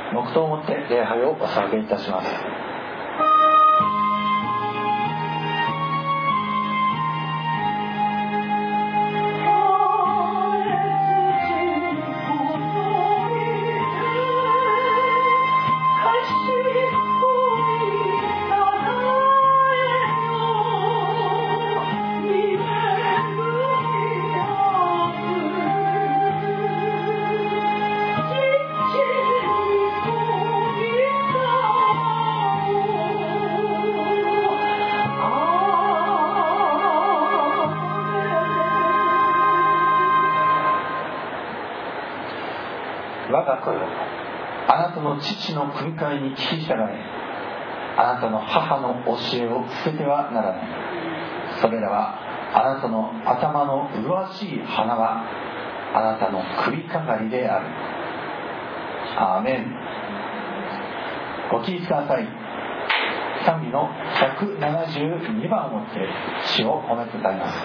黙祷をもって礼拝をお捧げいたします。我が子よ、あなたの父の訓戒に聞き従え、あなたの母の教えを捨ててはならない。それらはあなたの頭の麗しい花はあなたの首かがりである。アーメン。ご聞きください。賛美の172番をもって主を褒めて歌います。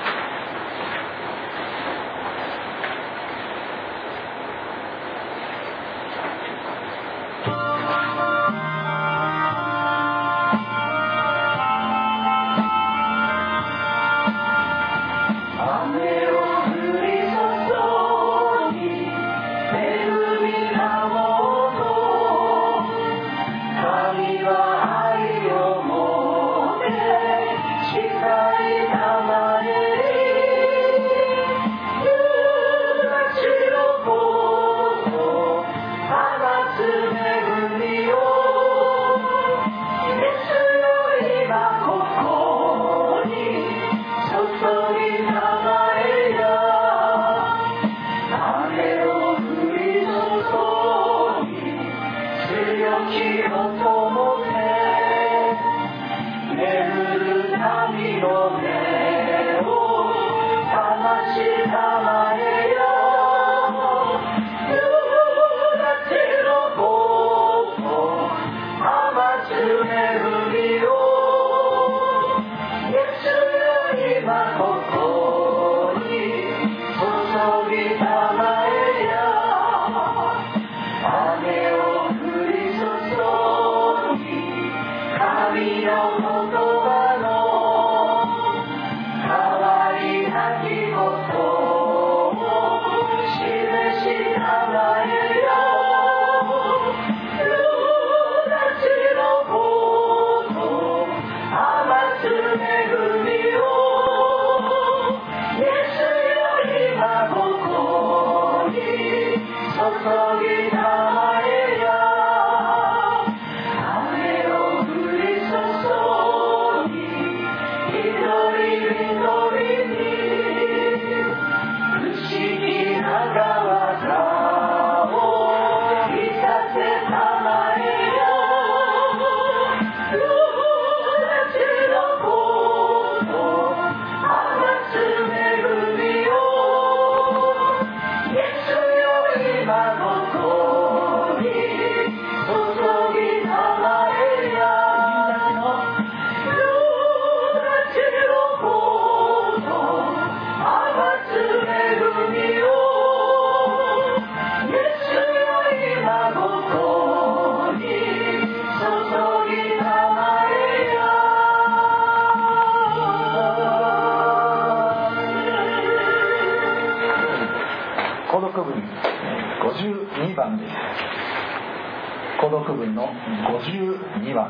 購読文の52番。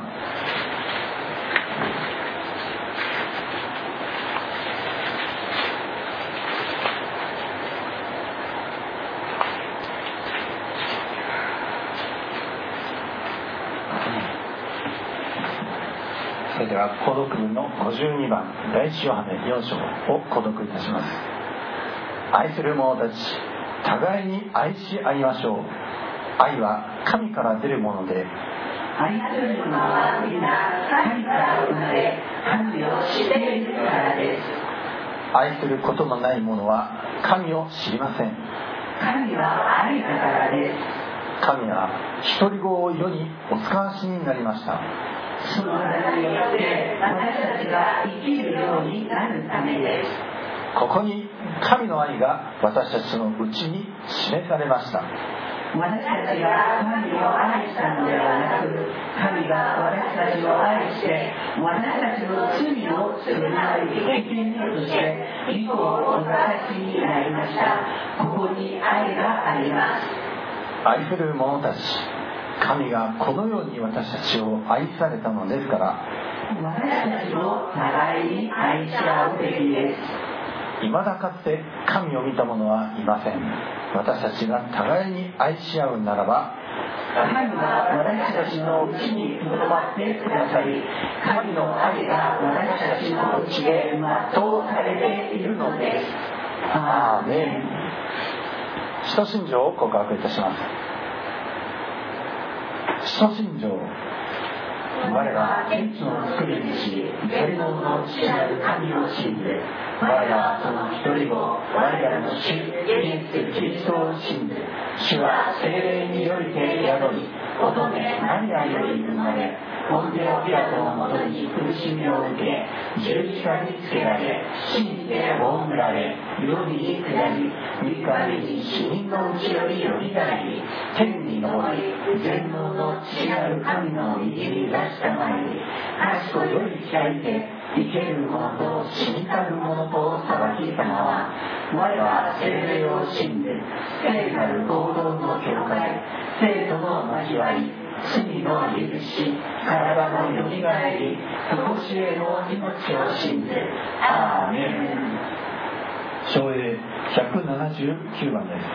それでは購読文の52番、第一ヨハネ4章を購読いたします。愛する者たち、互いに愛し合いましょう。愛は神から出るもので、 愛する者は皆神から生まれ、神を知っているからです。 愛することのない者は神を知りません。 神は愛だからです。 神は独り子を世にお使わしになりました。 その方によって私たちが生きるようになるためです。 ここに神の愛が私たちのうちに示されました。 私たちが神を愛したのではなく、神が私たちを愛して私たちの罪を償い経験として義をお出しになりました。ここに愛があります。 愛する者たち、神がこのように私たちを愛されたのですから、 私たちも互いに愛し合うべきです。 未だかつて神を見た者はいません。私たちが互いに愛し合うならば、 神が私たちのうちにとどまってくださり、神の愛が私たちのうちで全うされているのです。 アーメン。使徒信条を告白いたします。使徒信条。我ら天地の作り主、全能の父なる神を信ず。我らその一人子、我らの主イエス・キリストを信ず。主は聖霊によりて宿り、乙女マリアより生まれ、ポンテオピラトのもとに苦しみを受け、十字架につけられ、死にて葬られ、世に下り、三日目に死人のうちよりよみがえり、天に昇り、全能の父なる神の右に出したまえに、賢より開いて、生ける者と死にたる者と裁きたまは、我は聖霊を信ず、聖なる合同の教会、聖徒の交わり、罪の許し、体のよみがえり、常しえの命を信ず。アーメン。 唱詠179番です。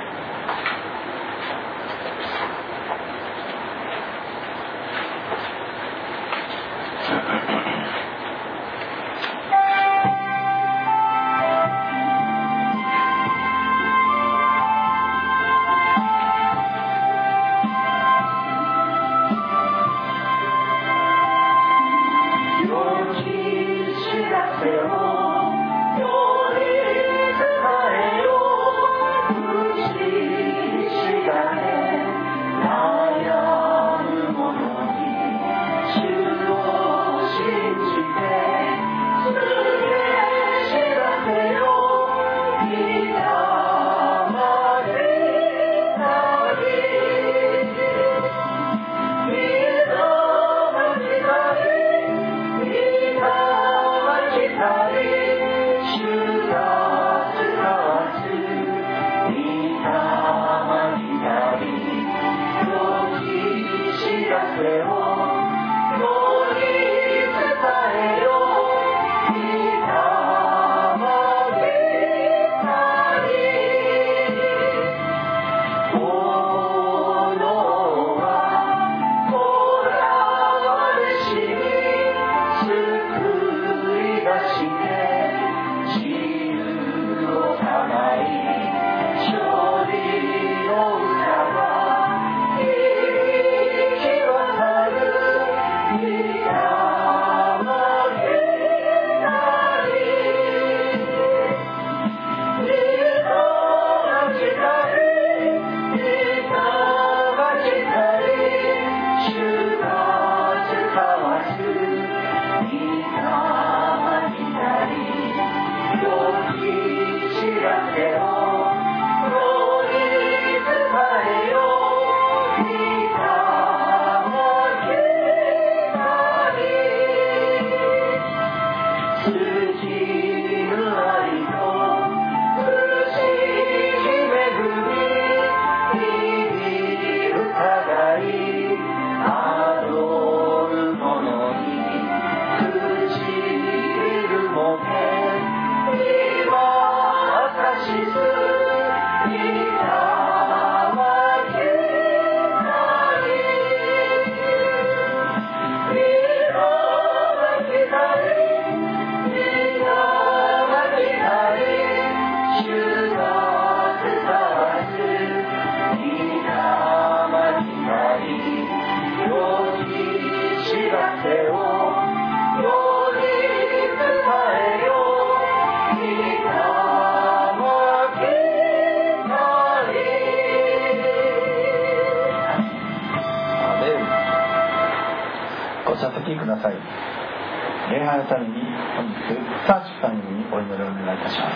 ください。礼拝のために本日サーチさんにお祈りをお願いいたします。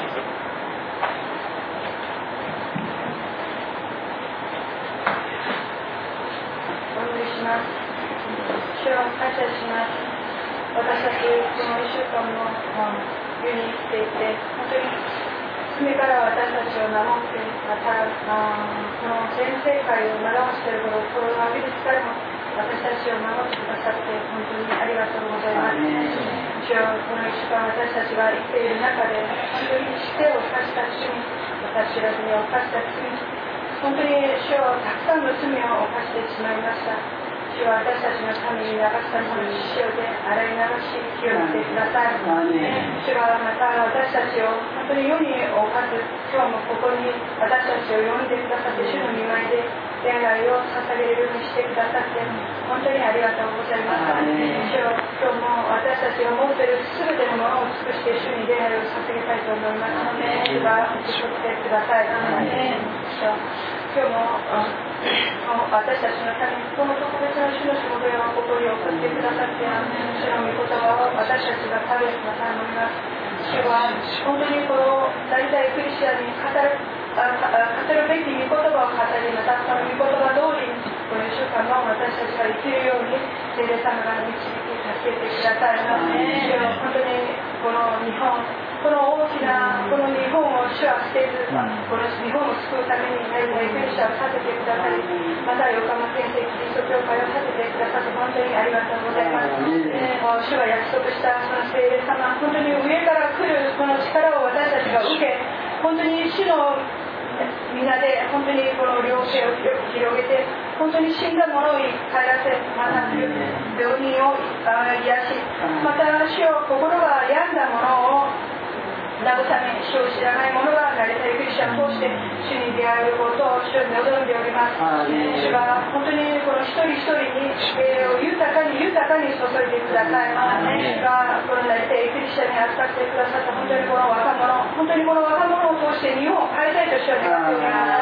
ます。主を感謝します。私たちこの1週間も世に生きていて、本当に罪から私たちを守って、またこの全世界を惑わしているコロナウイルスからも私たちを守ってくださって本当にありがとうございます。主よ、この1週間私たちが生きている中で本当に知恵を犯した罪、私知らずに犯した罪、本当に主よ、たくさんの罪を犯してしまいました。主は私たちのために流したその塩で洗い流し清めてください。主はまた私たちを本当に世におかず、今日もここに私たちを呼んでくださって、主の御前で礼拝を捧げるようにしてくださって本当にありがとうございます。主よ、今日も私たちが持っている全てのものを尽くして主に礼拝を捧げたいと思います。主が受け取ってください。今日も私たちのためにこの特別な主の仕事や誇りを送ってくださって、主の御言葉を私たちが食べまた飲みます。主は本当にこの大体クリスチャンに語るべき御言葉を語り、またその御言葉通りにこの1週間も私たちが生きるように聖霊様が導き助けてください。主よ、本当にこの日本、この大きなこの日本を主は捨てず、この日本を救うためになりたいクリスチャンを立ててくださり、また横浜県政キリスト教会を立ててくださって本当にありがとうございます。主が約束したその聖霊様、本当に上から来るこの力を私たちが受け、本当に主の皆で本当にこの両手を広げて、本当に死んだ者を帰らせ、また病人を癒し、また主を心が病んだ者を慰め、主を知らない者がなりたいクリスチャンを通して主に出会えることを主に望んでおります。主が本当にこの一人一人に栄養を豊かに注いでください。主がこのなりたいクリスチャンに扱ってくださった本当にこの若者、本当にこの若者を通して日本を変えたいと主は願っております。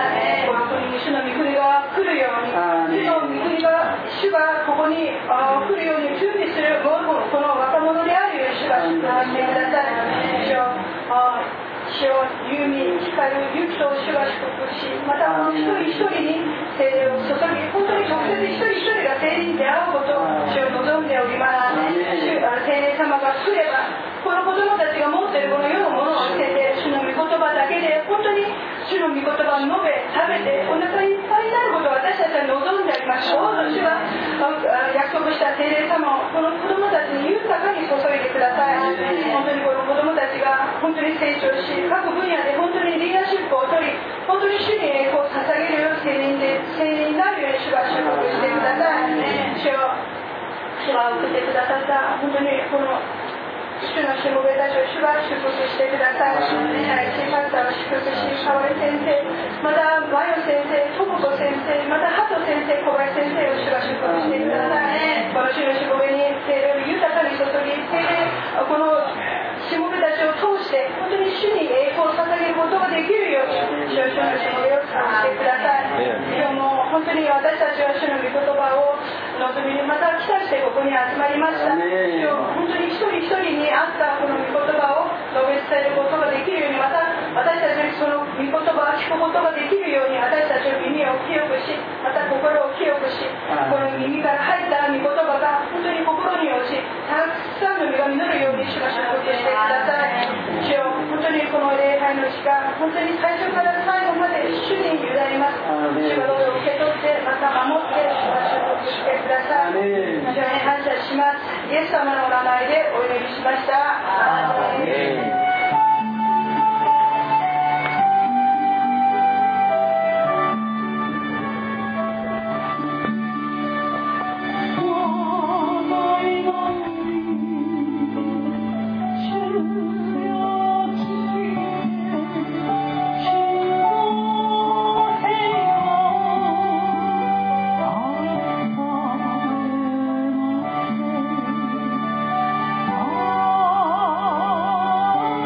この国に主の御国が来るように、主の御国が主がここに来るように準備するこの若者であるように主が祝福してください。主を優美光る勇気と主が祝福し、またこの一人一人に聖霊を注ぎ、本当に直接一人一人が聖霊に出会うことを主を望んでおります。聖霊様が来れば、この子供たちが持っているこの世のものを捨てて、主の御言葉だけで本当に主の御言葉を述べ食べてお腹いっぱいになることを私たちは望んでおります。どうぞ主が約束した聖霊様をこの子供たちに豊かに注いでください。本当にこの子供たちが本当に成長し、各分野で本当にリーダーシップを取り、本当に主に栄光を捧げる青年になるように主が祝福してください。主が送ってくださった本当にこの主のしもべたちを主が祝福してください。シーパスターを祝福し、香織先生、またマヨ先生、トモコ先生、またハト先生、小林先生を主が祝福してください。この主のしもべに聖霊を豊かに注ぎ、このしもべたちを通して本当に主に栄光を捧げることができるように主のしもべを使ってください。今日も本当に私たちは主の御言葉を望みにまた来たしてここに集まりました。本当に一人一人に合ったこの御言葉を述べ伝えることができるように、また私たちにその御言葉を聞くことができるように、私たちの耳を清くし、また心を清くし、この耳から入った御言葉が本当に心に落ち、たくさんの実が実るように主が祝福してください。主よ、本当にこの礼拝の時間、本当に最初から最後まで主に委ねます。主がどうぞ受け取ってまた守って主が祝福してください。主に感謝します。イエス様のお名前でお祈りしました。アーメン。 Oh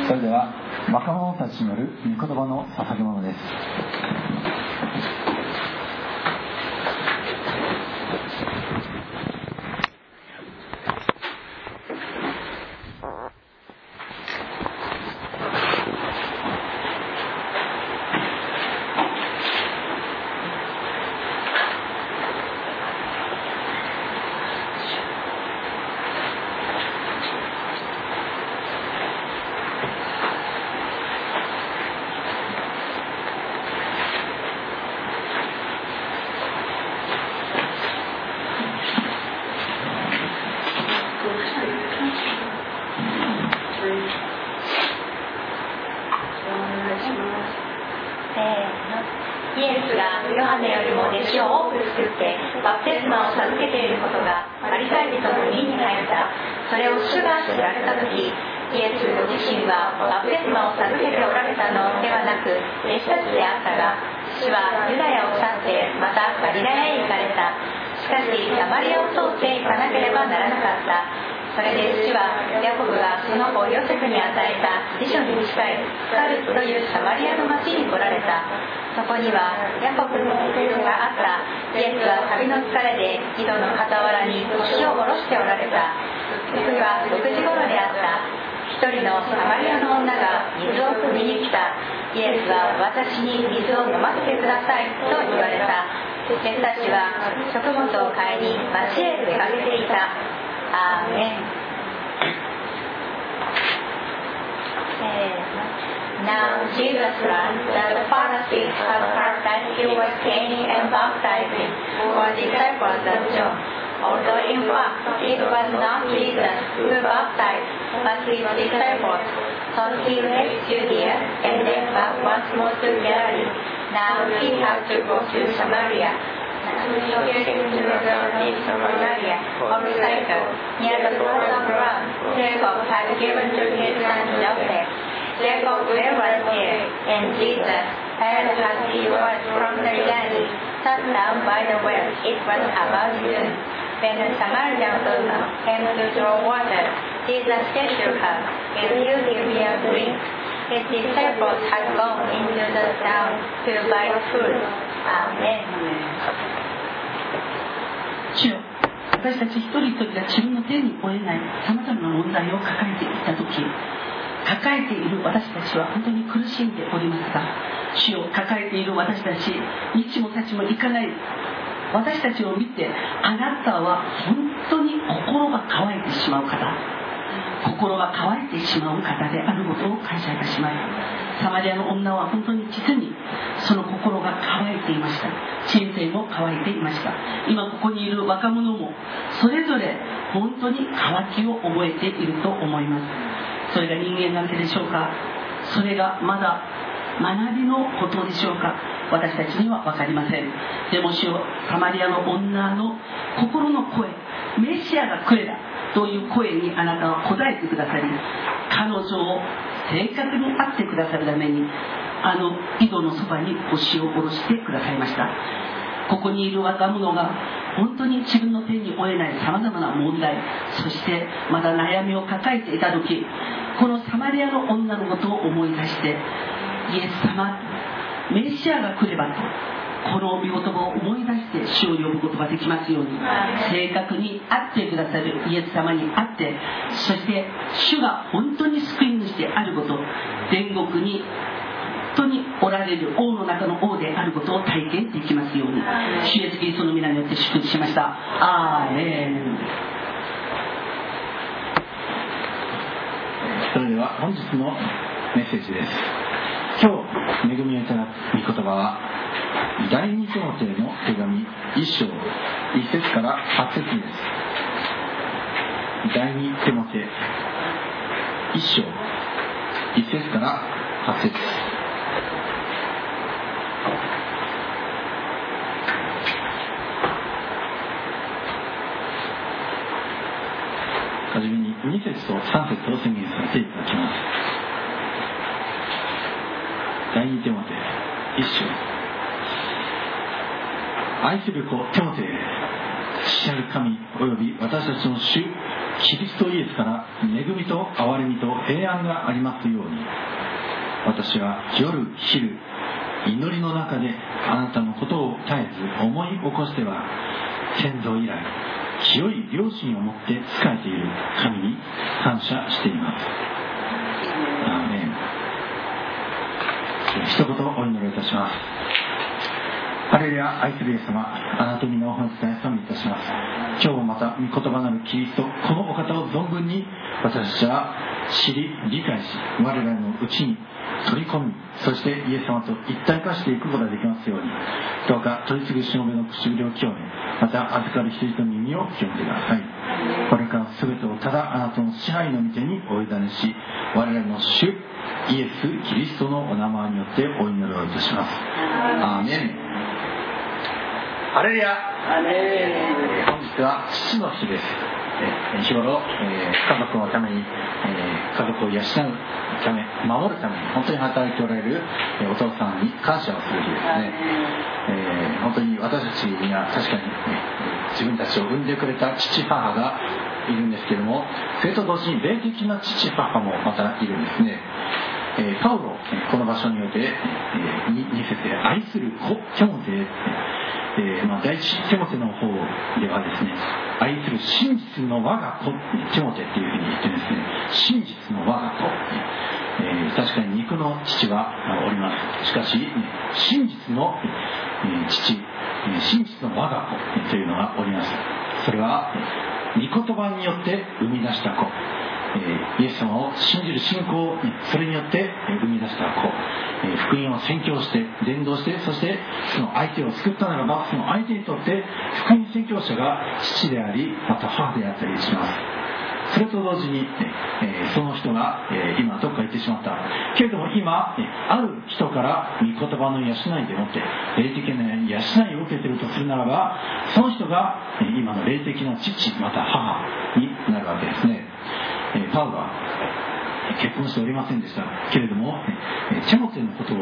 それでは若者たちによる御言葉の捧げ物です。 イエスがヨハネよりも弟子を多く作ってバプテスマを授けていることがパリサイ人の耳に入った。それを主が知られた時、イエスご自身はバプテスマを授けておられたのではなく弟子たちであったが、主はユダヤを去ってまたガリラヤへ行かれた。しかしサマリアを通って行かなければならなかった。それで主はヤコブがその子ヨセフに与えた辞書に近いスカルというサマリアの町に来られた。そこにはヤコブの家があった。イエスは旅の疲れで井戸の傍らに腰を下ろしておられた。時は6時頃であった。一人のサマリアの女が水を汲みに来た。イエスは私に水を飲ませてくださいと言われた。弟子たちは食物を買いに町へ出かけていた。アーメン。Now Jesus learned that the Pharisees had heard that he was gaining and baptizing for disciples of John, although in fact it was not Jesus who baptized, but his disciples. So he left Judea and then back once more to Galilee. Now he had to go to Samaria.Located in the village of Samaria of Sychar, near the pool of blood, Jacob had given to his son Joseph. Jacob was there, and Jesus, as he was from the Galilee, sat down by the well. It was about noon. When the Samaritan woman came to draw water, Jesus said to her, "Will you give me a drink?" His disciples had gone into the town to buy food. Amen. 主よ、私たち一人一人が自分の手に負えないさまざまな問題を抱えていた時、抱えている私たちは本当に苦しんでおりますが、主よ、抱えている私たち、日も立ちもいかない私たちを見て、あなたは本当に心が乾いてしまう方、心が乾いてしまう方であることを感謝いたします。サマリアの女は本当に実にその心が乾いていました。人生も乾いていました。今ここにいる若者もそれぞれ本当に渇きを覚えていると思います。それが人間関係でしょうか、それがまだ学びのことでしょうか、私たちには分かりません。でも主よ、サマリアの女の心の声、メシアが来ればという声にあなたは答えてくださり、彼女を正確に会ってくださるためにあの井戸のそばに腰を下ろしてくださいました。ここにいる若者が本当に自分の手に負えないさまざまな問題、そしてまた悩みを抱えていた時、このサマリアの女のことを思い出して、イエス様、メシアが来ればとこの御言葉を思い出して主を呼ぶことができますように、正確に会ってくださるイエス様に会って、そして主が本当に救い主であること、天国に本当におられる王の中の王であることを体験できますように、主イエスキリストの皆によって祝福しました。アーメン。 それでは本日のメッセージです。今日恵みをいただく御言葉は第二テモテの手紙1章1節から8節です。第二テモテ1章1節から8節。はじめに2節と3節を宣言させていただきます。第二テモテ1章。愛する子テモテ、父なる神および私たちの主キリストイエスから恵みと憐れみと平安がありますように。私は夜昼祈りの中であなたのことを絶えず思い起こしては、先祖以来清い良心を持って仕えている神に感謝しています。アーメン。一言お祈りいたします。ハレルヤ。愛するイエス様、あなたの皆を本日に賛美いたします。今日もまた御言葉なるキリスト、このお方を存分に私たちは知り理解し、我々のうちに取り込み、そしてイエス様と一体化していくことができますように、どうか取り次ぐしもべの唇を清め、また預かる人々の耳を清めてください。これから全てをただあなたの支配の御手にお委ねし、我々の主イエス・キリストのお名前によってお祈りをいたします。アーメン。ハレルヤ。本日は父の日です。日頃、家族のために、家族を養うため、守るために本当に働いておられるお父さんに感謝をする日ですね。本当に私たちには確かに、自分たちを産んでくれた父母がいるんですけれども、それと同時に霊的な父母もまたいるんですね。パウロ、この場所において、2節で愛する子テモテ、第一テモテの方ではですね、愛する真実の我が子テモテっていうふうに言ってですね、真実の我が子、確かに肉の父はおります。しかし真実の父、真実の我が子というのがおります。それは御言葉によって生み出した子、イエス様を信じる信仰、それによって生み出した子、福音を宣教して伝道して、そしてその相手を救ったならば、その相手にとって福音宣教者が父であり、また母であったりします。それと同時に、その人が、今どっか行ってしまったけれども、今ある人から御言葉の養いでもって霊的な養いを受けているとするならば、その人が今の霊的な父また母になるわけですね。パウロは結婚しておりませんでしたけれども、テモテのことを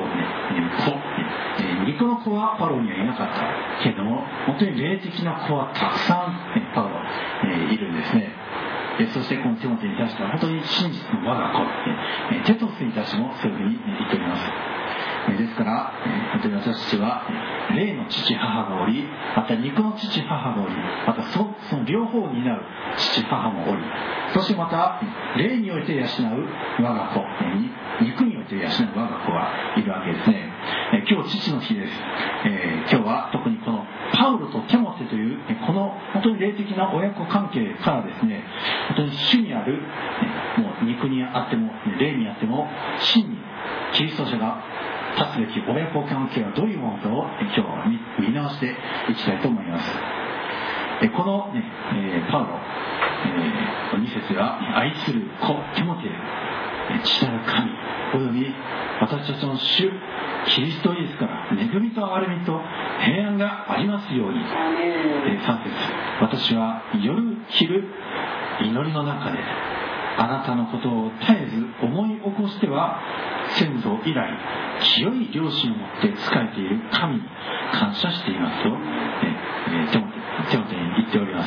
肉の子はパウロにはいなかったけれども、本当に霊的な子はたくさんパウロいるんですね。そしてこのテモテに対しては本当に真実の我が子、テトスに対してもそういうふうに言っております。ですから本当に私たちは霊の父母がおり、また肉の父母がおり、またその両方を担う父母もおり、そしてまた霊において養う我が子、肉において養う我が子がいるわけですね。今日父の日です。今日は特にこのパウロとテモテというこの本当に霊的な親子関係からですね、本当に主にあるもう肉にあっても霊にあっても真にキリスト者が立つべき親子関係はどういうものかを今日は見直していきたいと思います。この、パウロ、2節は愛する子テモテ、父なる神および私たちの主キリストイエスから恵みと憐れみと平安がありますように。3節、私は夜昼祈りの中であなたのことを絶えず思い起こしては、先祖以来清い良心を持って仕えている神に感謝していますと、テモテに言っております。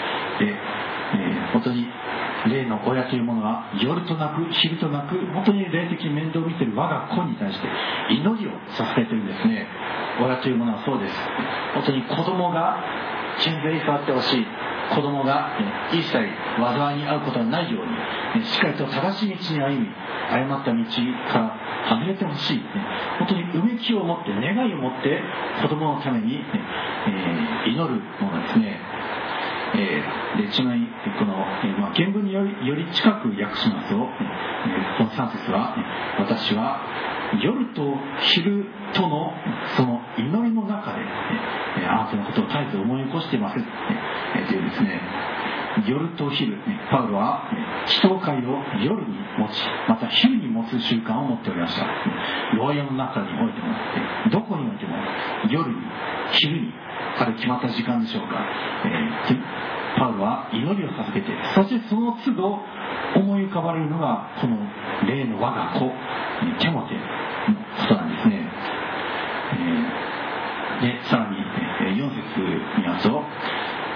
本当に霊の親というものは夜となく昼となく本当に霊的に面倒を見ている我が子に対して祈りをさせているんですね。親というものはそうです。本当に子供が健全に育ってほしい、子供が一切災いに遭うことがないようにしっかりと正しい道に歩み、誤った道から外れてほしい、本当にうめきを持って願いを持って子供のために祈るものですね。ちなみにこの、原文により近く訳しますと、この3節は、私は夜と昼とのその祈りの中で、あなたのことを絶えず思い起こしていますというですね、夜と昼、パウロは祈祷会を夜に持ち、また昼に持つ習慣を持っておりました。牢屋の中においても、どこにおいても夜に昼にある決まった時間でしょうか、パウロは祈りを授けて、そしてその都度思い浮かばれるのがこの霊の我が子テモテのことなんですね。でさらに4節にあると、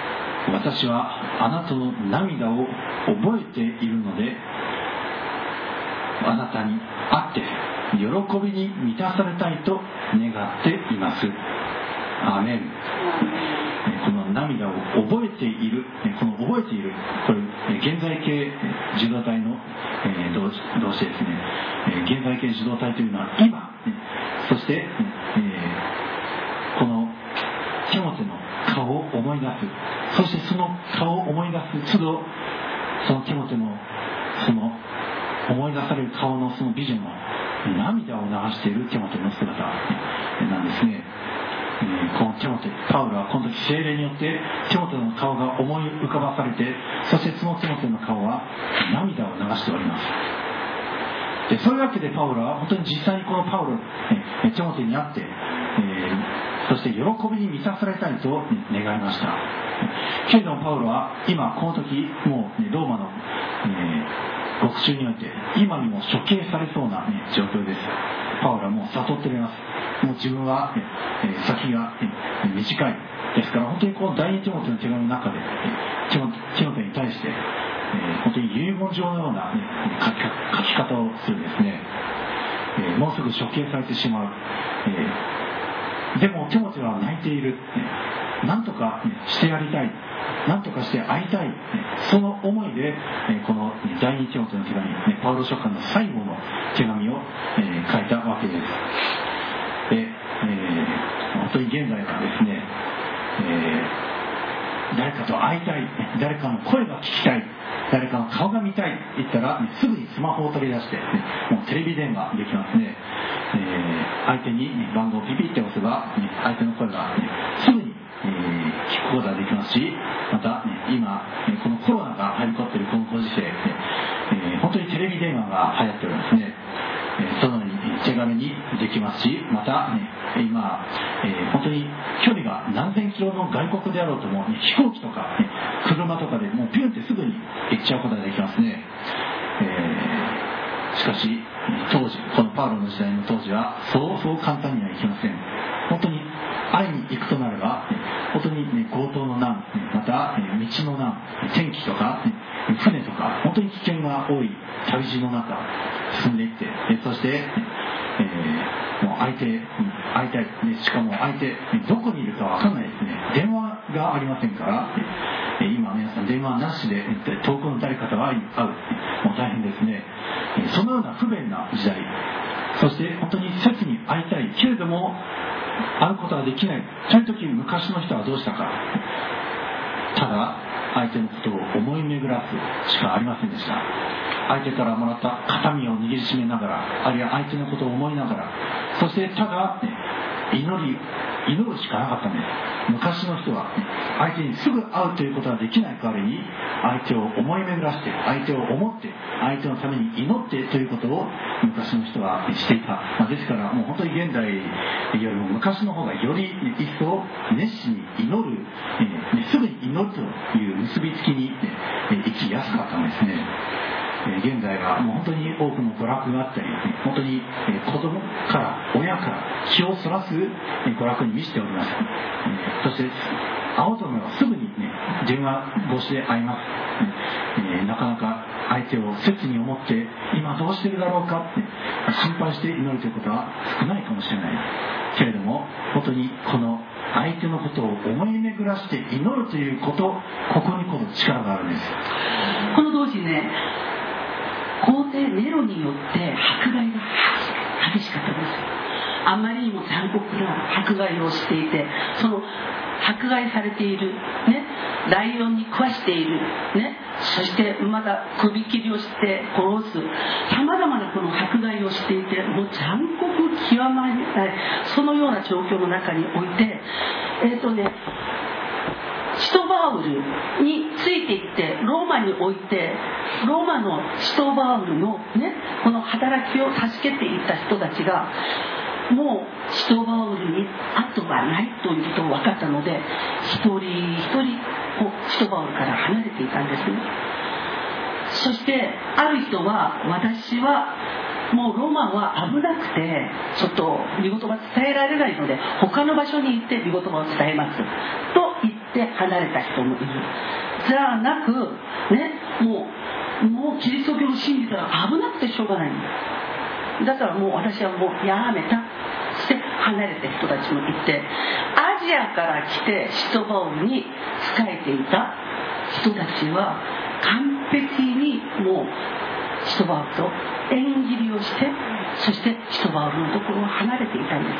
私はあなたの涙を覚えているので、あなたに会って喜びに満たされたいと願っています。アーメン。この涙を覚えている、この覚えている、これ現在形受動体の動詞ですね。現在形受動体というのは今、そしてこのテモテの顔を思い出す、そしてその顔を思い出す都度、そのテモテのその思い出される顔のそのビジョンを涙を流しているテモテの姿なんですね。このテモテ、パウロはこの時聖霊によってテモテの顔が思い浮かばされて、そしてそのテモテの顔は涙を流しております。でそういうわけでパウロは本当に実際にこのパウロ、テモテに会って、そして喜びに満たされたいと願いました。けれどもパウロは今この時もうローマの、獄中において今にも処刑されそうな、状況です。パウロはもう悟っております。もう自分は、先が、短いですから、本当にこの第二テモテの手紙の中で、テモテに対して、本当に遺言状のような、書き方をするんですね。もうすぐ処刑されてしまう。でもテモテは泣いている。なんとか、してやりたい。なんとかして会いたい。その思いで、この第二テモテの手紙、パウロ書簡の最後の手紙を、書いたわけです。で、本当に現在はですね、誰かと会いたい、誰かの声が聞きたい、誰かの顔が見たいって言ったら、すぐにスマホを取り出して、もうテレビ電話できますね。相手に番号をピピって押せば、相手の声が、すぐに聞くことができますし、また、今このコロナがはびこっているこのご時世、本当にテレビ電話が流行っておりますね。そのように手軽にできますし、また、今、本当に距離が何千キロの外国であろうとも、飛行機とか、車とかでもうピュンってすぐに行っちゃうことができますね。しかし当時、このパウロの時代の当時はそう簡単にはいきません。本当に会いに行くとなれば、本当に、強盗の難、また道の難、天気とか船とか、本当に危険が多い旅路の中進んでいって、そして、もう会いたい、しかも相手どこにいるか分かんないですね。電話がありませんから、今皆さん電話なしで遠くの誰かと会う、もう大変ですね。そのような不便な時代、そして本当に切に会いたいけれども会うことができないという時、昔の人はどうしたか。ただ相手のことを思い巡らすしかありませんでした。相手からもらった形見を握りしめながら、あるいは相手のことを思いながら、そしてただ、祈るしかなかったんです。昔の人は、相手にすぐ会うということができない代わりに、相手を思い巡らして、相手を思って、相手のために祈ってということを昔の人はしていた。ですからもう本当に現代よりも昔の方がより一層熱心に祈る、すぐに祈るという結びつきに行きやすかったんですね。現在はもう本当に多くの娯楽があったり、本当に子供から親から気をそらす娯楽に満ちております。そして会おうと思えばすぐに、電話越しで会います。なかなか相手を切に思って今どうしてるだろうかって心配して祈るということは少ないかもしれないけれども、本当にこの相手のことを思い巡らして祈るということ、ここにこそ力があるんです。 この当時ね、皇帝ネロによって迫害が激しかったです。あまりにも残酷な迫害をしていて、その迫害されている、ライオンに食わしている、そしてまた首切りをして殺す、さまざまなこの迫害をしていて、もう残酷極まりない、そのような状況の中において、使徒バウルについていってローマにおいて、ローマの使徒バウルのこの働きを助けていった人たちがもう使徒バウルに後がないということが分かったので、一人一人使徒バウルから離れていたんですね。そしてある人は、私はもうロマンは危なくてちょっと御言葉伝えられないので他の場所に行って御言葉を伝えますと言っって離れた人もいる。じゃなくね、もうキリスト教を信じたら危なくてしょうがないんだ。だからもう私はもうやめたして離れた人たちもいて、アジアから来て使徒バウルに仕えていた人たちは完璧にもう使徒バウルと縁切りをして、そして使徒バウルのところを離れていたんです。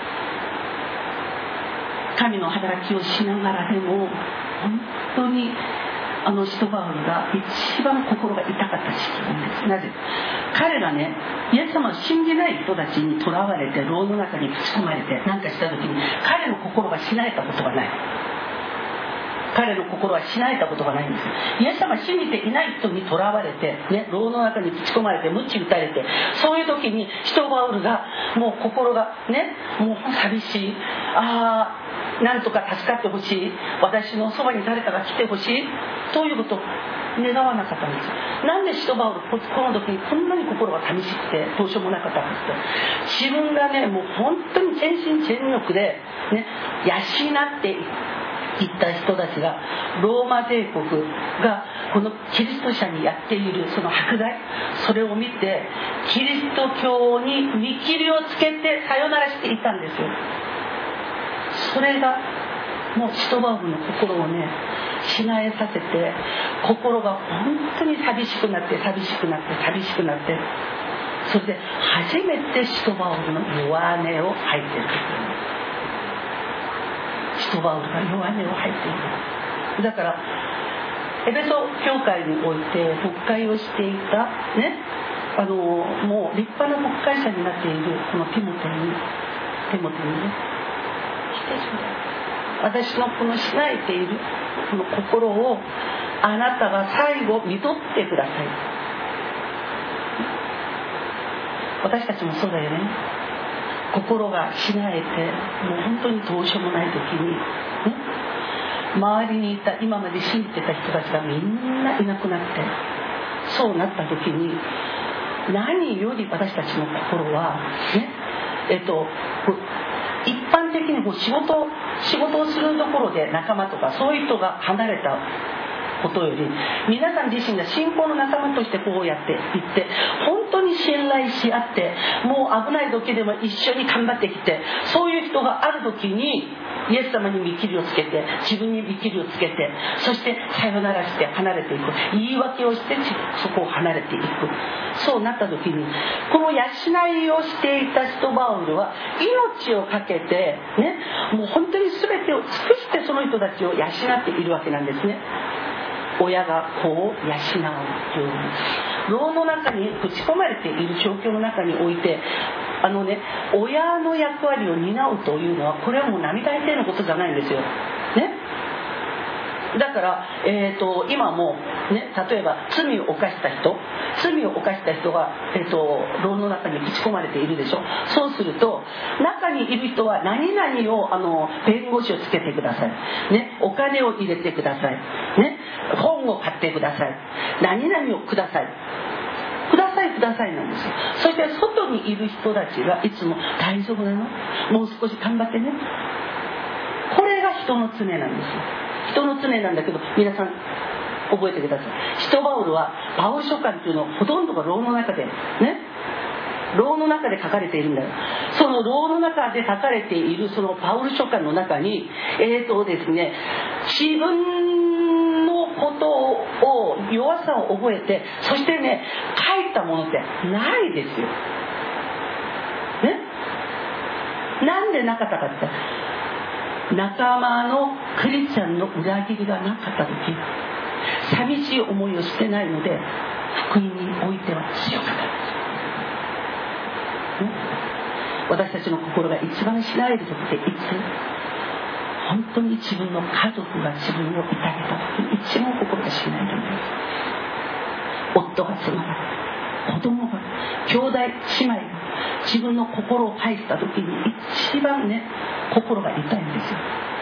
神の働きをしながらでも本当に使徒バウルが一番心が痛かった時期なんです。なぜ彼がね、イエス様を信じない人たちにとらわれて牢の中にぶち込まれて何かした時に彼の心がしなえたことがない。彼の心はしなえたことがないんです。イエス様を信じていない人にとらわれて、ね、牢の中にぶち込まれて鞭打たれて、そういう時に使徒バウルがもう心がね、もう寂しい、なんとか助かってほしい、私のそばに誰かが来てほしいということを願わなかったんです。なんで使徒バウルこの時にこんなに心が寂しくてどうしようもなかったかって、自分がね、もう本当に全身全力でね、養っていった人たちが、ローマ帝国がこのキリスト者にやっているその迫害、それを見てキリスト教に見切りをつけてさよならしていたんですよ。それがもう使徒バウルの心をね、しなえさせて、心が本当に寂しくなって、それで初めて使徒バウルの弱音を吐いている。使徒バウルが弱音を吐いている。だからエペソ教会において牧会をしていたね、もう立派な牧会者になっているこのティモテにね、私のこのしなえているこの心をあなたが最後見とってください。私たちもそうだよね。心がしなえてもう本当にどうしようもない時に、周りにいた今まで信じてた人たちがみんないなくなって、そうなった時に何より私たちの心はね、一般的に仕事をするところで仲間とかそういう人が離れたことより、皆さん自身が信仰の仲間としてこうやっていって本当に信頼し合って、もう危ない時でも一緒に頑張ってきて、そういう人がある時にイエス様に見切りをつけて、自分に見切りをつけて、そしてさよならして離れていく、言い訳をしてそこを離れていく。そうなった時にこの養いをしていた使徒バウルは命を懸けてね、もう本当に全てを尽くしてその人たちを養っているわけなんですね。親が子を養うように、牢の中にぶち込まれている状況の中において、親の役割を担うというのは、これはもう並大抵のことじゃないんですよ、ね。だから、今も、ね、例えば罪を犯した人が、牢の中にぶち込まれているでしょ。そうすると中にいる人は何々を弁護士をつけてください、ね、お金を入れてください、ね、本を買ってください、何々をくださいなんですよ。そして外にいる人たちがいつも大丈夫なの、もう少し頑張ってね。これが人の常なんですよ。人の常なんだけど、皆さん覚えてください。使徒バウルはパウル書簡というのほとんどが牢の中で書かれているんだよ。その牢の中で書かれているそのパウル書簡の中にですね、自分のことを弱さを覚えて、そしてね書いたものってないですよ、ね。なんでなかったかって、仲間のクリスチャンの裏切りがなかった時、寂しい思いをしてないので福音においては強かったんです、ね。私たちの心が一番しなえる時っていつ？本当に自分の家族が自分を痛めた時に一番心がしなえるんです。夫が妻が、子供が、兄弟姉妹が自分の心を返した時に一番ね心が痛いんですよ。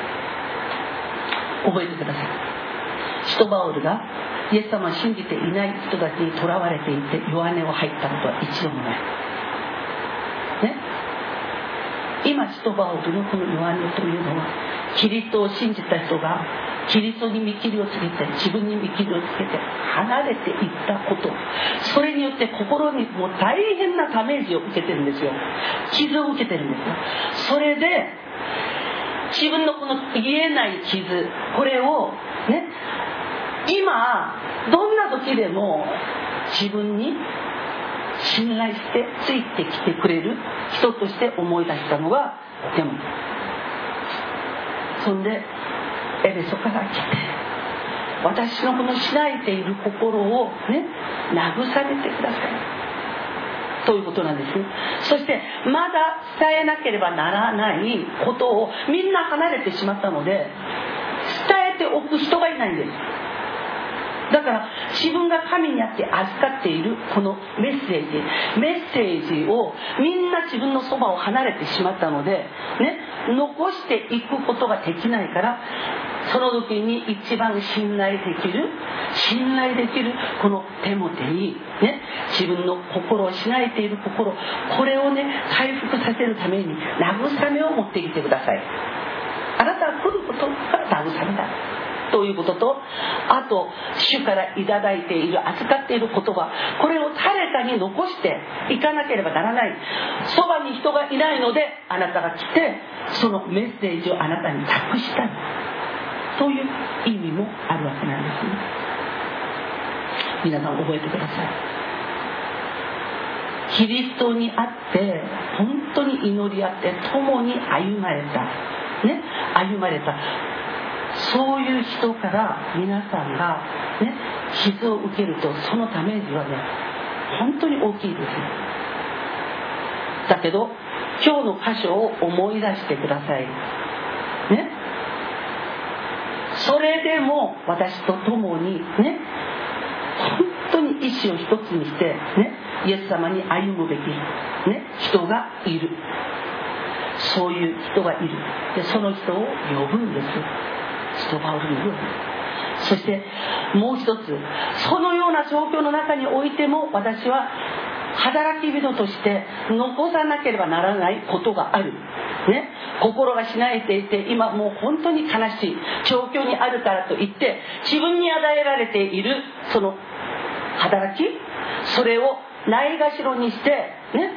覚えてください。使徒バウルがイエス様を信じていない人たちにとらわれていて弱音を吐いたことは一度もない、ね。 今使徒バウルのこのヨハネというのは、キリストを信じた人がキリストに見切りをつけて、自分に見切りをつけて離れていったこと、それによって心にもう大変なダメージを受けてるんですよ。傷を受けてるんですよ。それで自分のこの癒えない傷、これをね、今どんな時でも自分に信頼してついてきてくれる人として思い出したのがでも、そんでエベソから来て、私のこのしなえている心をね、慰めてくださいということなんですね。そしてまだ伝えなければならないことをみんな離れてしまったので、伝えておく人がいないんです。だから自分が神にあって預かっているこのメッセージをみんな自分のそばを離れてしまったので、ね、残していくことができないから、その時に一番信頼できるこのテモテに、ね、自分の心をしなえている心、これをね回復させるために慰めを持ってきてください。あなたは来ることが慰めだということと、あと主からいただいている預かっている言葉、これを誰かに残していかなければならない。そばに人がいないのであなたが来てそのメッセージをあなたに託したいという意味もあるわけなんですね。皆さん覚えてください。キリストにあって本当に祈り合って共に歩まれたそういう人から皆さんがね傷を受けると、そのダメージはね本当に大きいです。だけど今日の箇所を思い出してくださいね。それでも私と共にね、本当に意志を一つにしてね、イエス様に歩むべきね人がいる。そういう人がいる。でその人を呼ぶんです。使徒パウロに呼ぶ。そしてもう一つ、そのような状況の中においても私は働き人として残さなければならないことがある、ね、心がしなえていて今もう本当に悲しい状況にあるからといって自分に与えられているその働き、それをないがしろにしてね、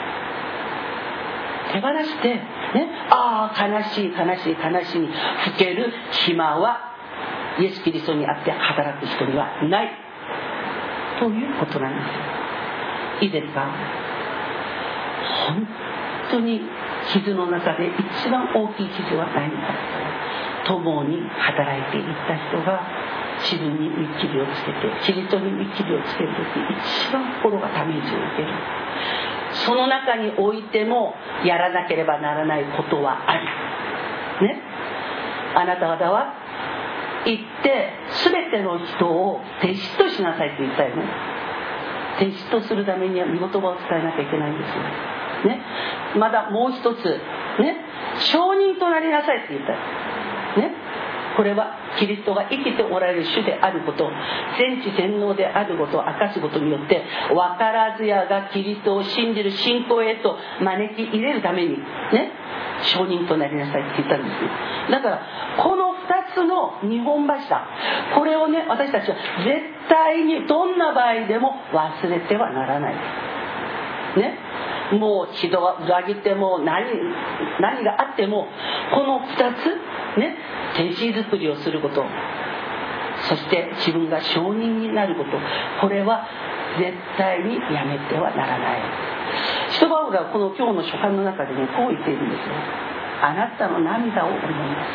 手放してね、ああ悲しいにふける暇はイエス・キリストにあって働く人にはないということなんです。いいですか。本当に傷の中で一番大きい傷は何か。共に働いていった人が自分に見切りをつけて、キリストに見切りをつけるとき一番心がダメージを受ける。その中においてもやらなければならないことはある、ね、あなた方は行って全ての人を弟子としなさいって言ったよね。弟子とするためには御言葉を伝えなきゃいけないんですよ、ね、まだもう一つ、ね、証人となりなさいって言ったよ、ね、これはキリストが生きておられる主であること、全知全能であることを明かすことによって分からずやがキリストを信じる信仰へと招き入れるためにね、証人となりなさいって言ったんですよ。だからこの2つの二本柱、これをね私たちは絶対にどんな場合でも忘れてはならないね。もう人は裏切っても何があってもこの2つね、弟子作りをすること、そして自分が証人になること、これは絶対にやめてはならない。使徒パウロはこの今日の書簡の中でねこう言っているんですよ。あなたの涙を思います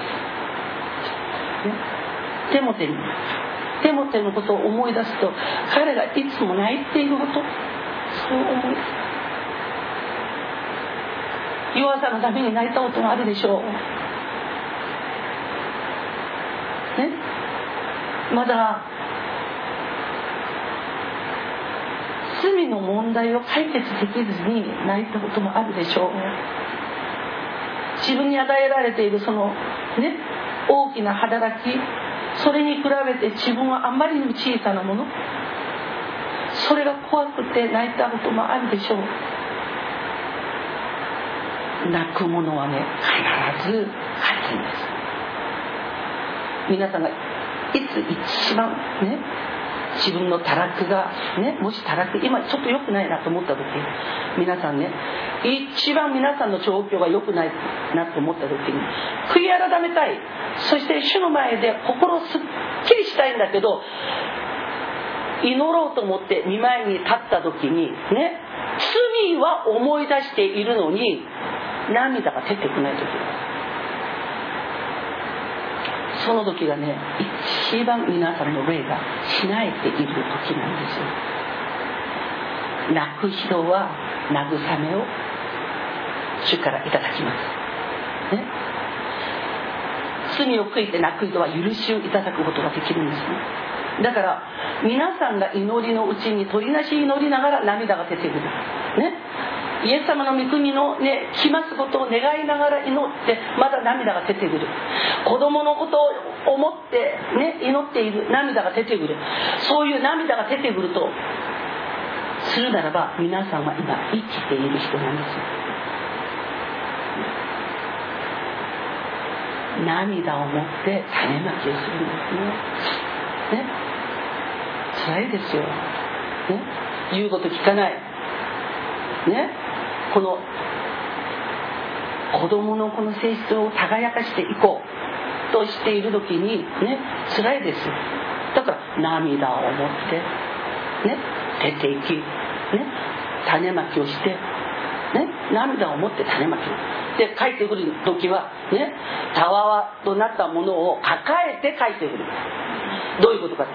、ね、テモテのことを思い出すと彼がいつも泣いていること、そう思います。弱さのために泣いたことがあるでしょう、ね、まだ罪の問題を解決できずに泣いたこともあるでしょう。自分に与えられているその、ね、大きな働き、それに比べて自分はあまりにも小さなもの、それが怖くて泣いたこともあるでしょう。 泣く者はね必ず勝つんです。皆さんがいつ一番ね自分の堕落がね、もし堕落今ちょっと良くないなと思った時、皆さんね一番皆さんの状況が良くないなと思った時に悔い改めたい、そして主の前で心すっきりしたいんだけど、祈ろうと思って御前に立った時にね、罪は思い出しているのに涙が出てこない時、その時がね一番皆さんの霊がしなえている時なんですよ。泣く人は慰めを主からいただきます、ね、罪を悔いて泣く人は許しをいただくことができるんですね。だから皆さんが祈りのうちに取りなし祈りながら涙が出てくる、ね、イエス様の御国のね来ますことを願いながら祈ってまだ涙が出てくる。子供のことを思ってね祈っている涙が出てくる。そういう涙が出てくるとするならば、皆さんは今生きている人なんですよ。涙を持って種まきをするんですね。辛いですよ、ね、言うこと聞かない、ね、この子供のこの性質を輝かしていこうとしている時にね辛いです。だから涙を持ってね出ていき、ね、種まきをして、ね、涙を持って種まきで帰ってくる時はねたわわとなったものを抱えて帰ってくる。どういうことかって、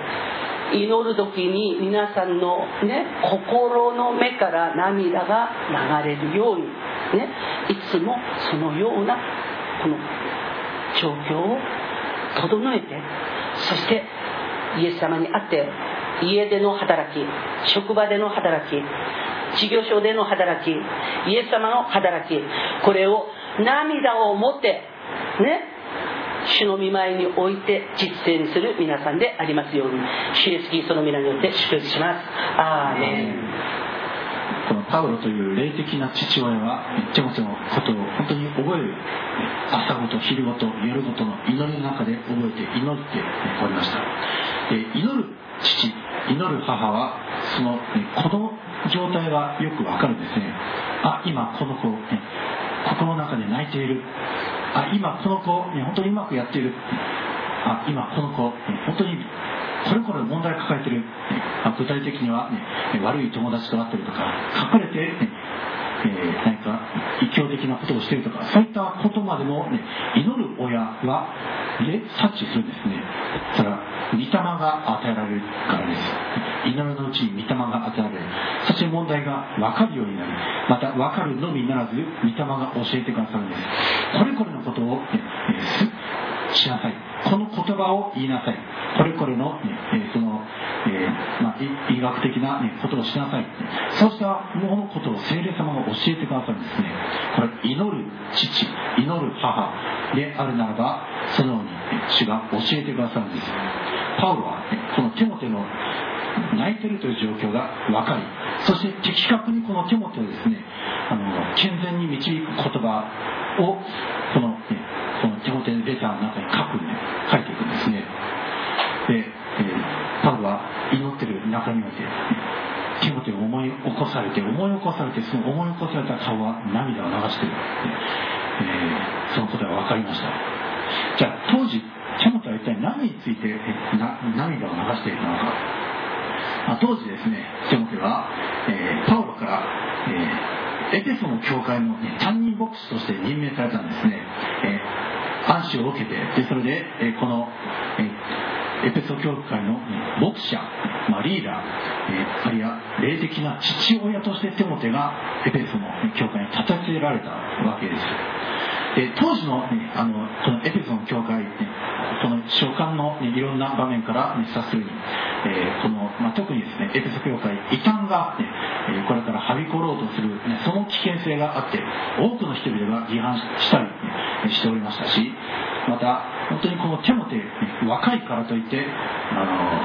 祈る時に皆さんの、ね、心の目から涙が流れるように、ね、いつもそのようなこの状況を整えて、そしてイエス様にあって家での働き、職場での働き、事業所での働き、イエス様の働き、これを涙を持ってね主の御前に置いて実践する皆さんでありますように、主イエスキリストの皆によって祝福します。アーメン。 このパウロという霊的な父親はテモテのことを本当に覚える、朝ごと昼ごと夜ごとの祈りの中で覚えて祈っておりました。祈る父、祈る母はそのこの状態がよくわかるんですね。あ、今この子、心の中で泣いている。あ、今この子、本当にうまくやっている。あ、今この子、本当にこれこれ問題を抱えている。具体的には、悪い友達と会っているとか、隠れて、何か異教的なことをしているとか、そういったことまでも、祈る親は、察知するんですね。それは御霊が与えられるからです。祈りのうちに御霊が与えられる。そして問題が分かるようになる。また分かるのみならず、御霊が教えてくださるんです。これこれのことを、しなさい。この言葉を言いなさい。これこれの、その、医学的な、ことをしなさい。そうしたものことを聖霊様が教えてくださるんですね。これ祈る父、祈る母であるならば、そのように主が教えてくださるんです。パウロは、このテモテの泣いているという状況が分かり、そして的確にこのテモテをですね、健全に導く言葉をこのテモテレターの中に書いていくんですね。で、パウロは祈っている中においてテモテを思い起こされて、その思い起こされた顔は涙を流している、そのことが分かりました。じゃあ当時テモテは一体何について涙を流しているのか。当時ですね、テモテは、パウロから、エペソの教会の、担任牧師として任命されたんですね。暗視を受けて、でそれで、この、エペソ教会の牧者、リーダー、あるいは霊的な父親としてテモテがエペソの教会に立てつけられたわけです。で当時の、このエペソの教会、この書簡の、いろんな場面から察するに、この特にですねエペソ教会異端があって、これからはびころうとする、その危険性があって多くの人々が批判したり、しておりましたし、また本当にこのテモテ、若いからといって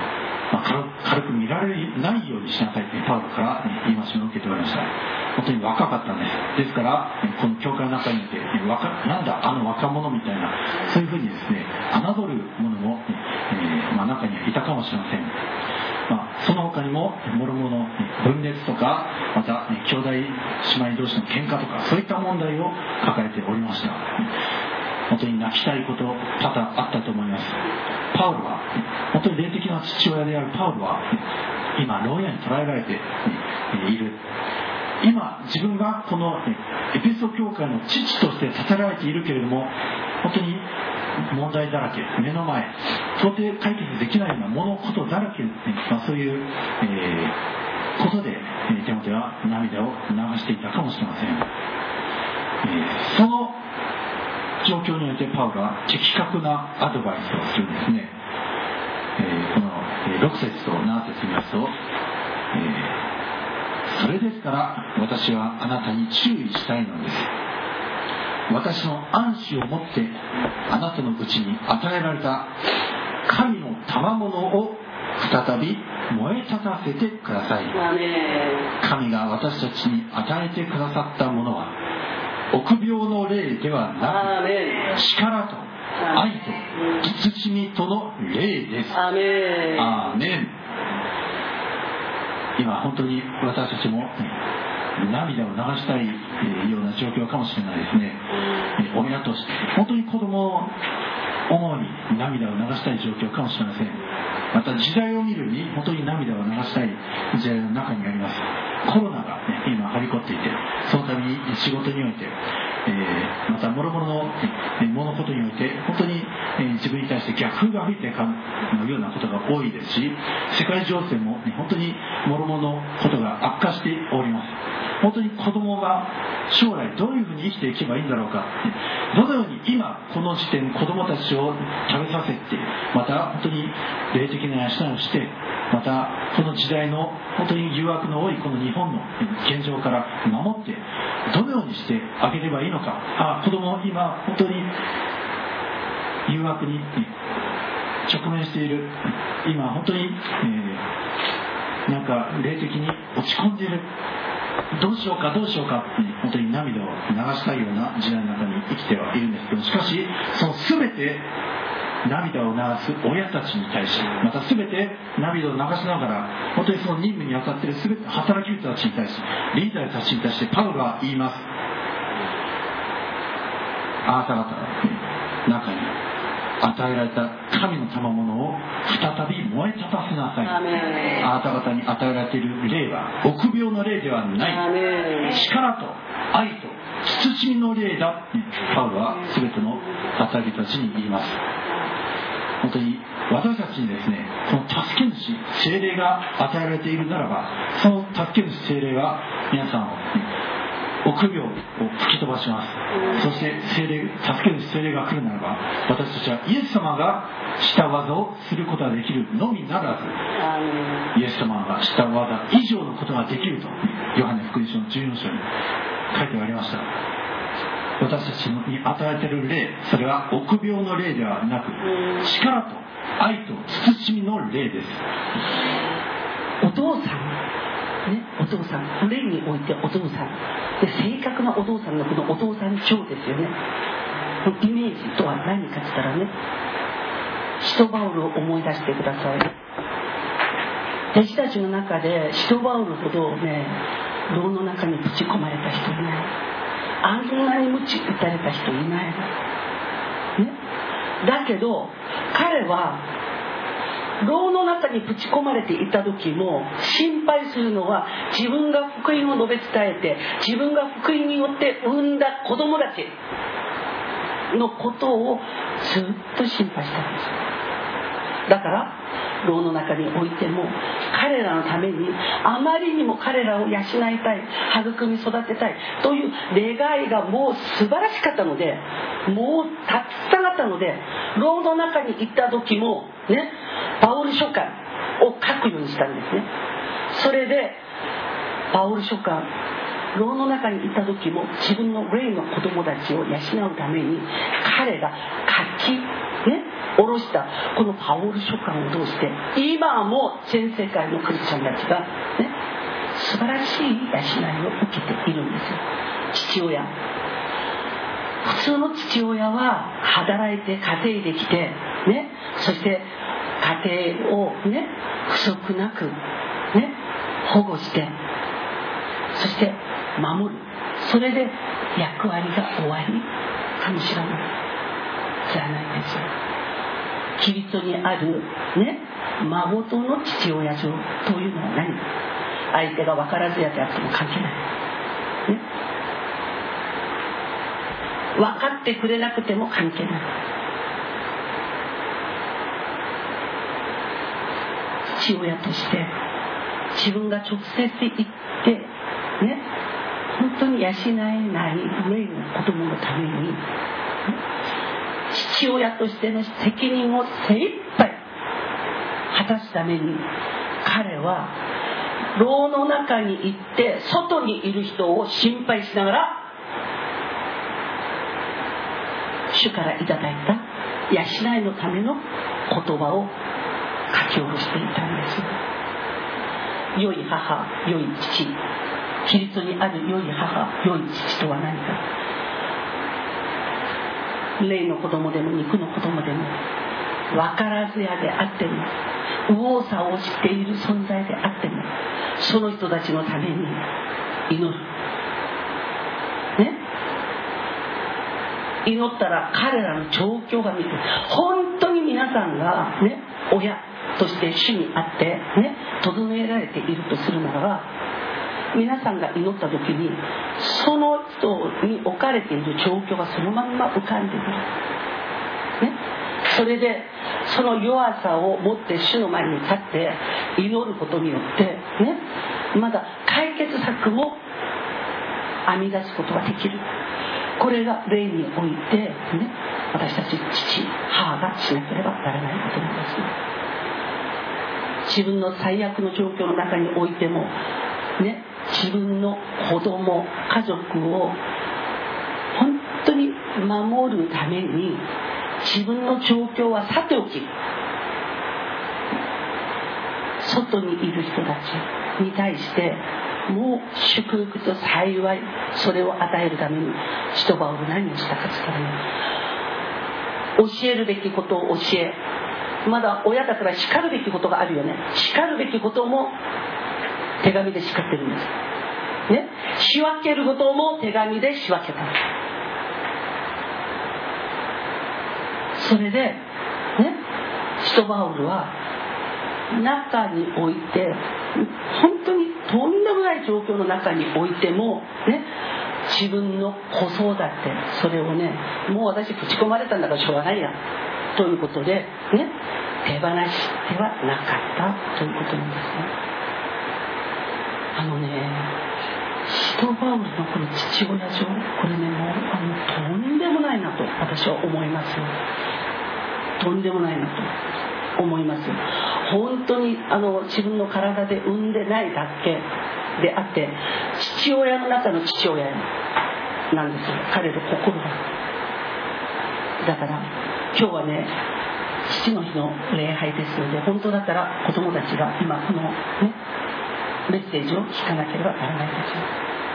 軽く見られないようにしなさいってパウロから戒めを受けておりました。本当に若かったんです。ですからこの教会の中にいてなんだあの若者みたいな、そういうふうにですね侮る者も、中にはいたかもしれません。その他にも諸々の分裂とか、また兄弟姉妹同士の喧嘩とか、そういった問題を抱えておりました。本当に泣きたいこと多々あったと思います。パウロは本当に霊的な父親であるパウロは今牢屋に捕らえられている。今自分がこのエペソ教会の父として立てられているけれども、本当に問題だらけ、目の前到底解決できないような物事だらけ、そういう、ことでテモテは涙を流していたかもしれません。その状況においてパウロは的確なアドバイスをするんですね。この6節と7節に見ますと、それですから私はあなたに注意したいのです。私の安心をもってあなたのうちに与えられた神の賜物を再び燃え立たせてください。神が私たちに与えてくださったものは臆病の霊ではなく、力と愛と慈しみとの霊です。アーメン。今本当に私たちも涙を流したいような状況かもしれないですね。親として本当に子供を思うに涙を流したい状況かもしれません。また時代を見るに本当に涙を流したい時代の中にあります。コロナが、今はびこっていて、そのために仕事において、また諸々の物事において本当に自分に対して逆風が吹いてかのようなことが多いですし、世界情勢も本当に諸々のことが悪化しております。本当に子供が将来どういうふうに生きていけばいいんだろうか、どのように今この時点子供たちを食べさせて、また本当に霊的な養いをして、またこの時代の本当に誘惑の多いこの日本の現状から守ってどのようにしてあげればいいのか。子供今本当に誘惑に直面している、今本当に、なんか霊的に落ち込んでいる、どうしようかって本当に涙を流したいような時代の中に生きてはいるんですけど、しかしその全て涙を流す親たちに対し、また全て涙を流しながら本当にその任務に当たっている全て働き人たちに対し、リーダーたちに対してパウロは言います。あなた方の中に与えられた神の賜物を再び燃え立たせなさい。あなた方に与えられている霊は臆病の霊ではない、力と愛と慎みの霊だ。パウロは全ての働き人たちに言います。本当に私たちにですね、この助け主聖霊が与えられているならば、その助け主聖霊は皆さんを臆病を吹き飛ばします。そして助け主聖霊が来るならば、私たちはイエス様がした技をすることができるのみならず、イエス様がした技以上のことができるとヨハネ福音書の14章に書いてありました。私たちに与えている霊、それは臆病の霊ではなく、力と愛と慎みの霊です。 お父さんね、お父さん、霊においてお父さんで、正確なお父さんのこのお父さん長ですよね。イメージとは何かって言ったらね、使徒パウロを思い出してください。弟子たちの中で使徒パウロほどね、牢の中にぶち込まれた人いない。あんなに鞭打たれた人いない、ね、だけど彼は牢の中にぶち込まれていた時も心配するのは、自分が福音を述べ伝えて自分が福音によって産んだ子供たちのことをずっと心配したんです。だから牢の中においても彼らのためにあまりにも彼らを養いたい、育み育てたいという願いがもう素晴らしかったので、もうたくさんあったので、牢の中に行った時もね、パウル書簡を書くようにしたんですね。それでパウル書簡、牢の中にいた時も自分の霊の子供たちを養うために彼が書きね、 下ろしたこのパオル書簡を通して今も全世界のクリスチャンたちがね、素晴らしい養いを受けているんですよ。父親、普通の父親は働いて稼いできてね、そして家庭をね不足なくね保護して、そして守る、それで役割が終わりかもしれないじゃないですよ。キリストにあるね孫との父親像というのは何？相手が分からずやであっても関係ない、ね、分かってくれなくても関係ない。父親として自分が直接行ってね、本当に養えない霊の子供のために、父親としての責任を精一杯果たすために、彼は牢の中に行って外にいる人を心配しながら主からいただいた養いのための言葉を書き下ろしていたんです。良い母、良い父、キリストにある良い母、良い父とは何か。霊の子供でも肉の子供でも分からずやであっても右往左往している存在であっても、その人たちのために祈る、ね、祈ったら彼らの状況が見て、本当に皆さんがね親として主にあってね整えられているとするならば、皆さんが祈った時にその人に置かれている状況がそのまんま浮かんでくる、ね、それでその弱さを持って主の前に立って祈ることによってね、まだ解決策も編み出すことができる。これが霊においてね、私たち父母がしなければならないことなんです。自分の最悪の状況の中においてもね、自分の子供家族を本当に守るために、自分の状況はさておき、外にいる人たちに対してもう祝福と幸い、それを与えるために使徒パウロ何をしたかというと、教えるべきことを教え、まだ親だから叱るべきことがあるよね。叱るべきことも手紙で叱ってるんですね。仕分けることも手紙で仕分けた。それでね、使徒パウロは中において本当にとんでもない状況の中においてもね、自分の子育て、それをね、もう私ぶち込まれたんだからしょうがないやということでね、手放してはなかったということなんですね。使徒パウロのこの父親像、これね、もうとんでもないなと私は思います。とんでもないなと思います。本当に自分の体で産んでないだけであって、父親の中の父親なんですよ、彼の心が。だから今日はね、父の日の礼拝ですので、本当だったら子供たちが今このねメッセージを聞かなければならないですよ。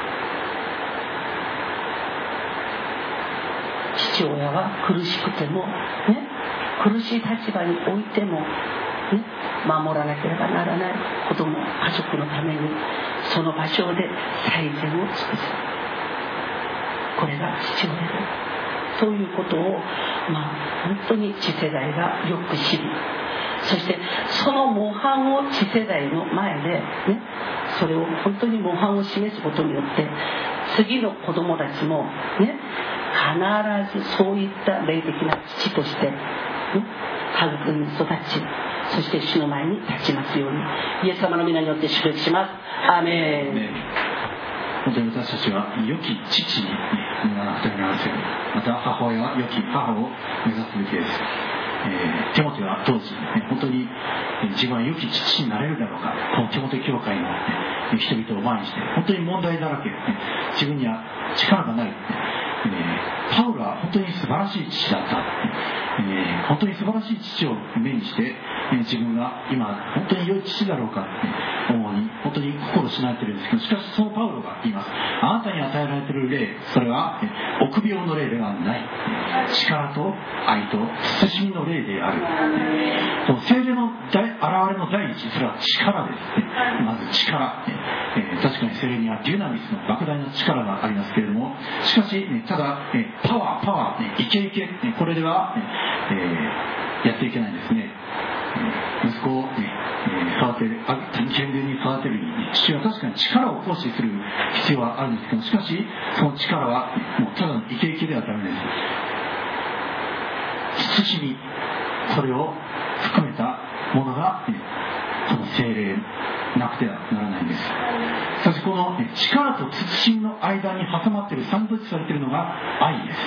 父親は苦しくてもね、苦しい立場においてもね、守らなければならない子供家族のためにその場所で最善を尽くす。これが父親だということを、本当に次世代がよく知り、そしてその模範を次世代の前でね、それを本当に模範を示すことによって、次の子供たちもね、必ずそういった霊的な父として、ね、育み育ち、そして主の前に立ちますように、イエス様の皆によって祝福します。アーメン。 本当に私たちは良き父になっておりますように、また母親は良き母を目指すべきです。テモテは当時、本当に自分は良き父になれるだろうか、このテモテ教会の、人々を前にして本当に問題だらけ、自分には力がない、 パウロは本当に素晴らしい父だった、本当に素晴らしい父を目にして、自分が今本当に良い父だろうかって思うに本当に心をしなえているんですけど、しかしそのパウロが言います。あなたに与えられている霊、それは臆病の霊ではない、力と愛と慎みの霊である。この聖霊の現れの第一、それは力です。まず力、確かに聖霊にはデュナミスの莫大な力がありますけれども、しかし、ただパワー、イケイケ、これでは、やっていけないんですね。息子を、育てる、健全に育てるに、父は確かに力を行使する必要はあるんですけど、しかしその力はもうただのイケイケではダメです。慎み、これを含めたものが、この聖霊なくてはならないんです。そしてこの力と慎みの間に挟まっている、サンドイッチされているのが愛です。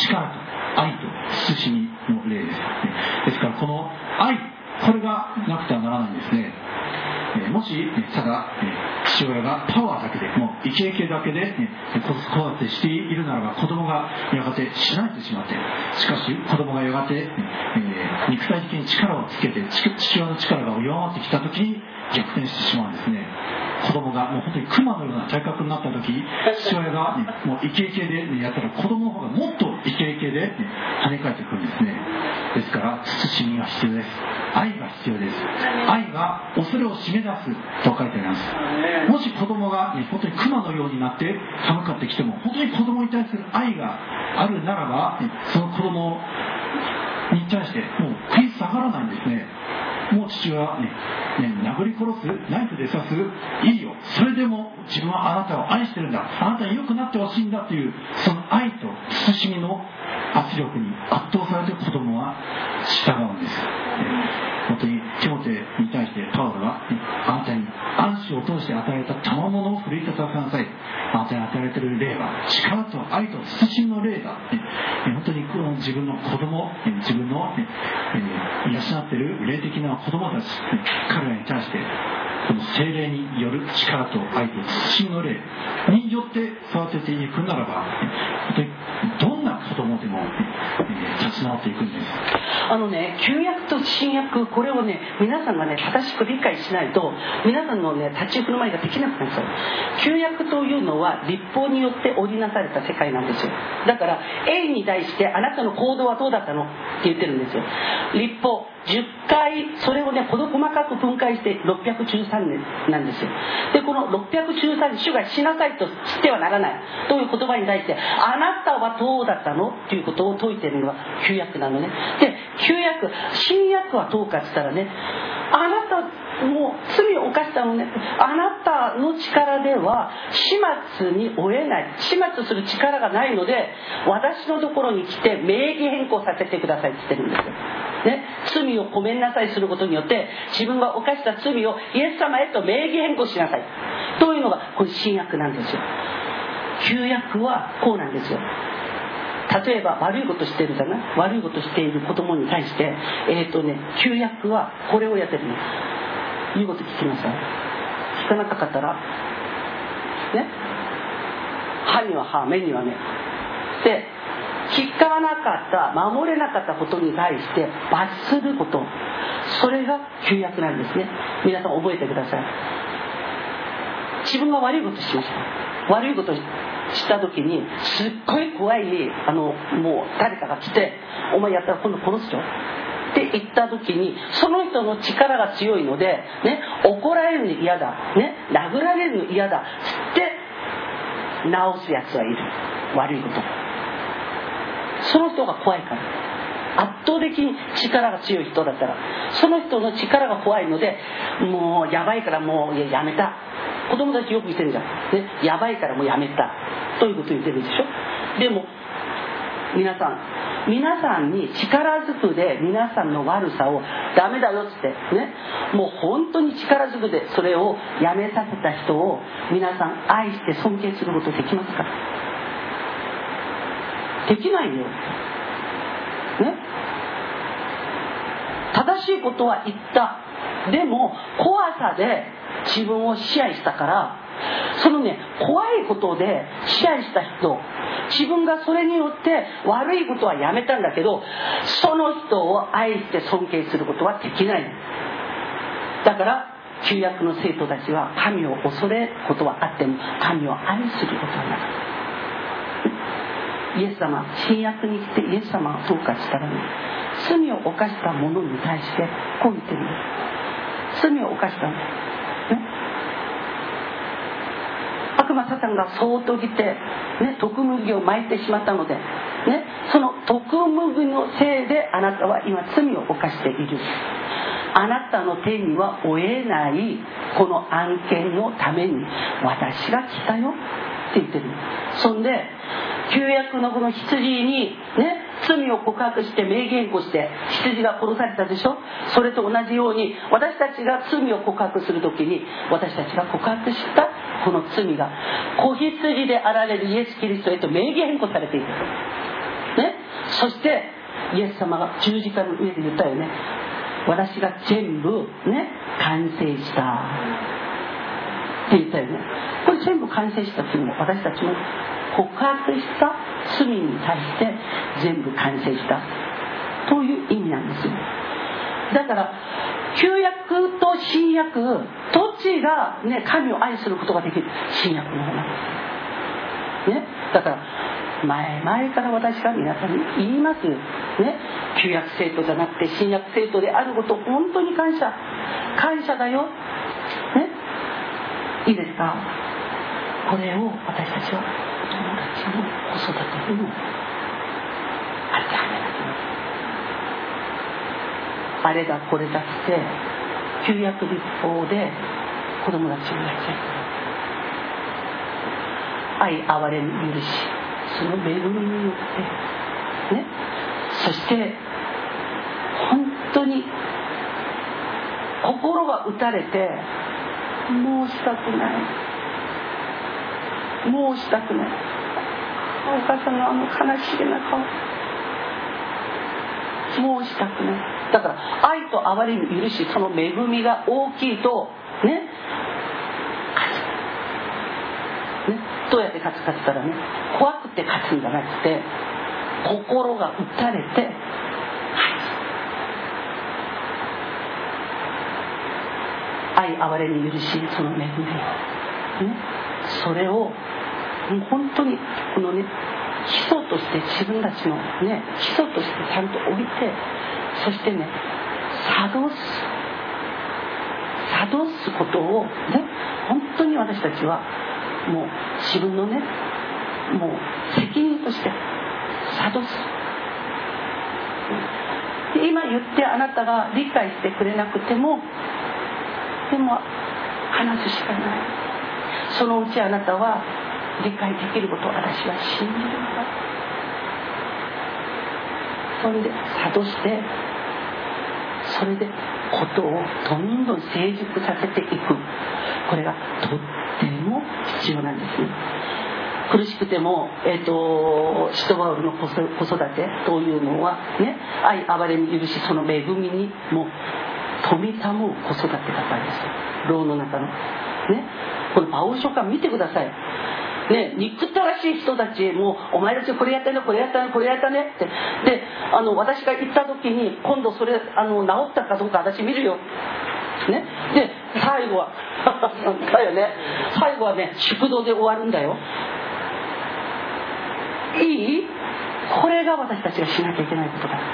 力と愛と慎みの霊です。ですからこの愛、これがなくてはならないんですね。もしただ父親がパワーだけで、もうイケイケだけで子育てしているならば、子供がやがてしなえてしまって、しかし子供がやがて肉体的に力をつけて父親の力が弱まってきた時に逆転してしまうんですね。子供がもう本当に熊のような体格になった時、父親が、もうイケイケでやったら、子供の方がもっとイケイケで跳ね返ってくるんですね。ですから慎みが必要です。愛が必要です。愛が恐れを締め出すと書いてあります。もし子供が、本当に熊のようになって寒かってきても、本当に子供に対する愛があるならば、その子供に対してもう食い下がらないんですね。もう父は殴り殺す、ナイフで刺す、いいよ、それでも自分はあなたを愛してるんだ、あなたに良くなってほしいんだという、その愛と慎みの圧力に圧倒されて子供は従うんです。本当にティモテに対してパウロは、あなたに暗視を通して与えられた賜物を奮い立たせなさい。あなたに与えられている霊は力と愛と慎みの霊だ。本当に自分の子供、自分の養っている霊的な子供たち、彼らに対してこの聖霊による力と愛と慎みの霊によって育てていくならば、本当にどんな子供でも立ち直っていくんです。 旧約と新約、これを皆さんが正しく理解しないと、皆さんの立ち振る舞いができなくなるんですよ。旧約というのは律法によって織りなされた世界なんですよ。だからエイに対してあなたの行動はどうだったのって言ってるんですよ。律法10回、それを事細かく分解して613年なんですよ。でこの613年、主がしなさいとしてはならないという言葉に対して、あなたはどうだったのということを説いているのが旧約なのね。で旧約、新約はどうかって言ったらあなたもう罪を犯したのね、あなたの力では始末に負えない、始末する力がないので、私のところに来て名義変更させてくださいって言ってるんですよ。罪をごめんなさいすることによって自分が犯した罪をイエス様へと名義変更しなさいというのがこれ新約なんですよ。旧約はこうなんですよ。例えば悪いことしてるじゃない、悪いことしている子供に対して旧約はこれをやってるの。言うこと聞きなさい。聞かなかったら歯には歯、目には目で、聞かなかった、守れなかったことに対して罰すること、それが旧約なんですね。皆さん覚えてください。自分が悪いことしました。悪いことした時にすっごい怖いもう誰かが来て、お前やったら今度殺すよって言った時に、その人の力が強いので、怒られるの嫌だ、殴られるの嫌だって直すやつはいる。悪いこと、その人が怖いから、圧倒的に力が強い人だったら、その人の力が怖いので、もうやばいからもうやめた。子供たちよく言ってるじゃん、やばいからもうやめたということを言ってるでしょ。でも皆さんに力ずくで皆さんの悪さをダメだよってもう本当に力ずくでそれをやめさせた人を皆さん愛して尊敬することできますか？できないよ。正しいことは言った。でも怖さで自分を支配したから、 そのね、怖いことで支配した人、自分がそれによって悪いことはやめたんだけど、その人を愛して尊敬することはできない。だから旧約の生徒たちは神を恐れることはあっても神を愛することはなかった。イエス様、新約に来てイエス様がどうかしたらね、罪を犯した者に対してこう言ってるんです。罪を犯したの、ね、悪魔サタンがそうとぎて、ね、毒麦を撒いてしまったので、ね、その毒麦のせいであなたは今罪を犯している。あなたの手には負えないこの案件のために私が来たよって言ってる。そんで旧約のこの羊にね、罪を告白して明言故して羊が殺されたでしょ。それと同じように私たちが罪を告白するときに、私たちが告白したこの罪が子羊であられるイエス・キリストへと明言変更されている、ね、そしてイエス様が十字架の上で言ったよね。私が全部ね完成したって言ったよね。これ全部完成したっていうのも、私たちも告白した罪に対して全部完成したという意味なんですよ。だから旧約と新約どっちが、ね、神を愛することができる？新約の方なんですね。だから前々から私が皆さんに言いますね、旧約聖徒じゃなくて新約聖徒であることを本当に感謝だよ、ね、いいですか。これを私たちはお友達の子育てにも当てはめなきゃいけない。あれだこれだって旧約立法で子供たちにやっちゃいけない。愛、憐れみ、許し、その恵みによってね、そして本当に心が打たれて、もうしたくない、もうしたくない、お母さんのあの悲しげな顔、もうしたくない。だから愛と憐れみ、許し、その恵みが大きいとね、どうやって勝つかって言ったらね、怖くて勝つんじゃなくて、心が打たれて愛、憐れみ、許し、その恵み、ね、それをもう本当にこのね、基礎として自分たちのね、基礎としてちゃんと置いて、そしてね、諭すことをね、本当に私たちはもう自分のね、もう責任として諭す。で今言ってあなたが理解してくれなくても、でも話すしかない。そのうちあなたは理解できることを私は信じるんだ。それで諭して、それでことをどんどん成熟させていく。これがとっても必要なんですね。苦しくても、使徒パウロの子育てというのはね、愛、憐れみ、許し、その恵みにも富みたむ子育てだったんですよ。牢の中のね、この青書簡見てくださいね。憎たらしい人たちも、お前たちこれやったね、これやったね、これやったねって、で私が行った時に今度それ治ったかどうか私見るよね。で最後はだよね、最後はね、祝祷で終わるんだよ。いい？これが私たちがしなきゃいけないことだ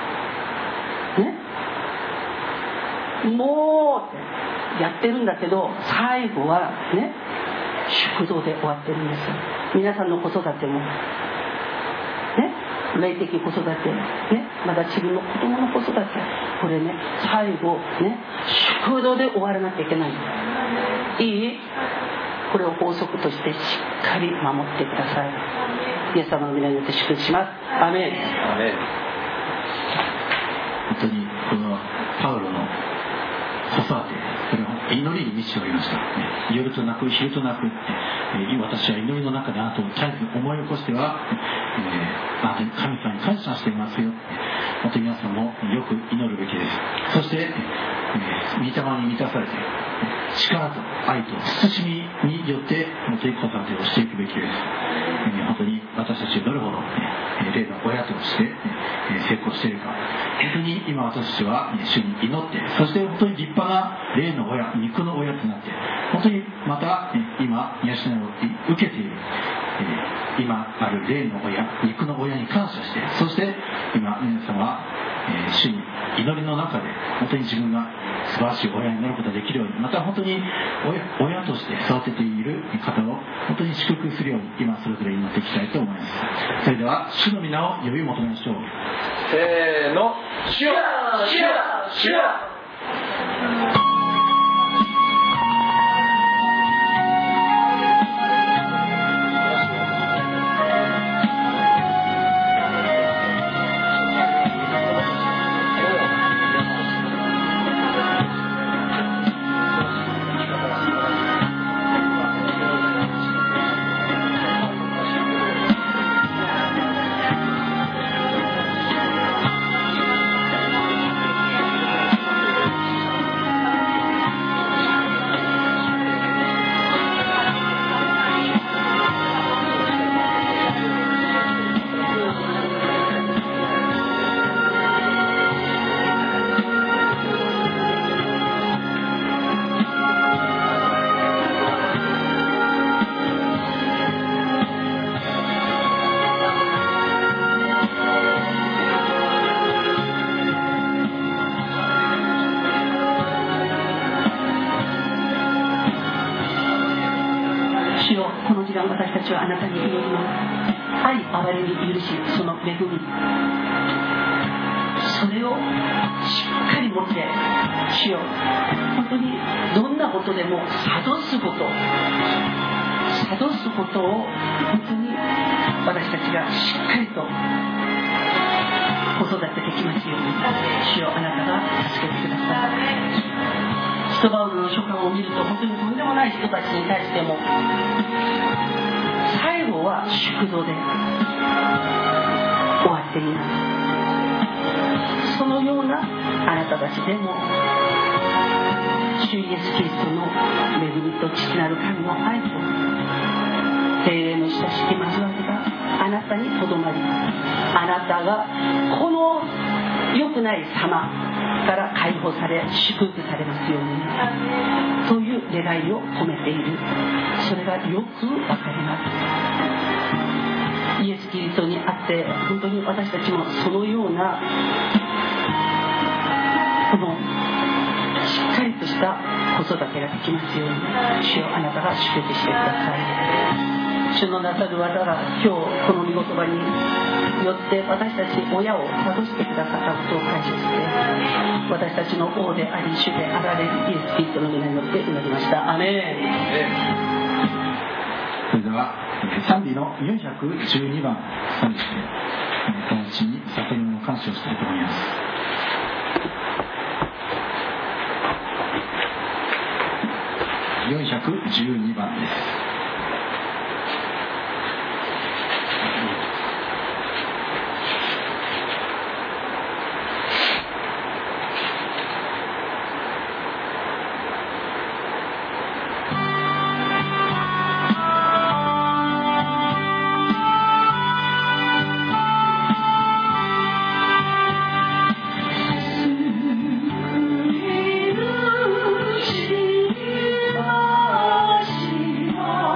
ね。もうってやってるんだけど、最後はね、祝祷で終わってるんですよ。皆さんの子育てもね、霊的子育てね、まだ自分の子供の子育て、これね、最後ね、祝祷で終わらなきゃいけない。いい？これを法則としてしっかり守ってください。イエス様の皆によって祝福します。アメン。 アメン。本当にこのパウロの子育て、これは祈りに満ちておりました、ね、夜となく昼となく、私は祈りの中であなたを絶えず思い起こしては、あなたに神様に感謝していますよ。また皆さんもよく祈るべきです。そして、御霊に満たされて力と愛と慎みによって本当に子育てをしていくべきです。本当に私たちどれほど霊の親として成功しているか、本当に今私たちは主に祈って、そして本当に立派な霊の親、肉の親となって、本当にまた今養いを受けている今ある霊の親、肉の親に感謝して、そして今皆様は主に祈りの中で本当に自分が素晴らしい親になることができるように、また本当に親として育てている方を本当に祝福するように今それぞれ祈っていきたいと思います。それでは主の皆を呼び求めましょう。 せーの、主よ、主よ、主よ。 私たちはあなたに祈ります。愛、憐れみ、許し、その恵み、それをしっかり持って主よ、本当にどんなことでも諭すことを本当に私たちがしっかりと子育てできますように、主よ、あなたが助けてください。ヒトバウルの書簡を見ると本当にとんでもない人たちに対しても最後は祝祷で終わっています。そのようなあなたたちでも主イエスキリストの恵みと父なる神の愛と精霊の親しき交わりがあなたにとどまり、あなたがこの良くない様から解放され祝福されますようにという願いを込めている。それがよくわかります。イエス・キリストにあって本当に私たちもそのようなこのしっかりとした子育てができますように、主よ、あなたが祝福してください。主のなさる技が今日この御言葉によって私たち親を諭してくださったことを感謝して、私たちの王であり主であられるイエス・キリストの皆によって祈りました。アメン。 それでは賛美の412番賛美して友達に悟りの感謝をしたいと思います。412番です。 Oh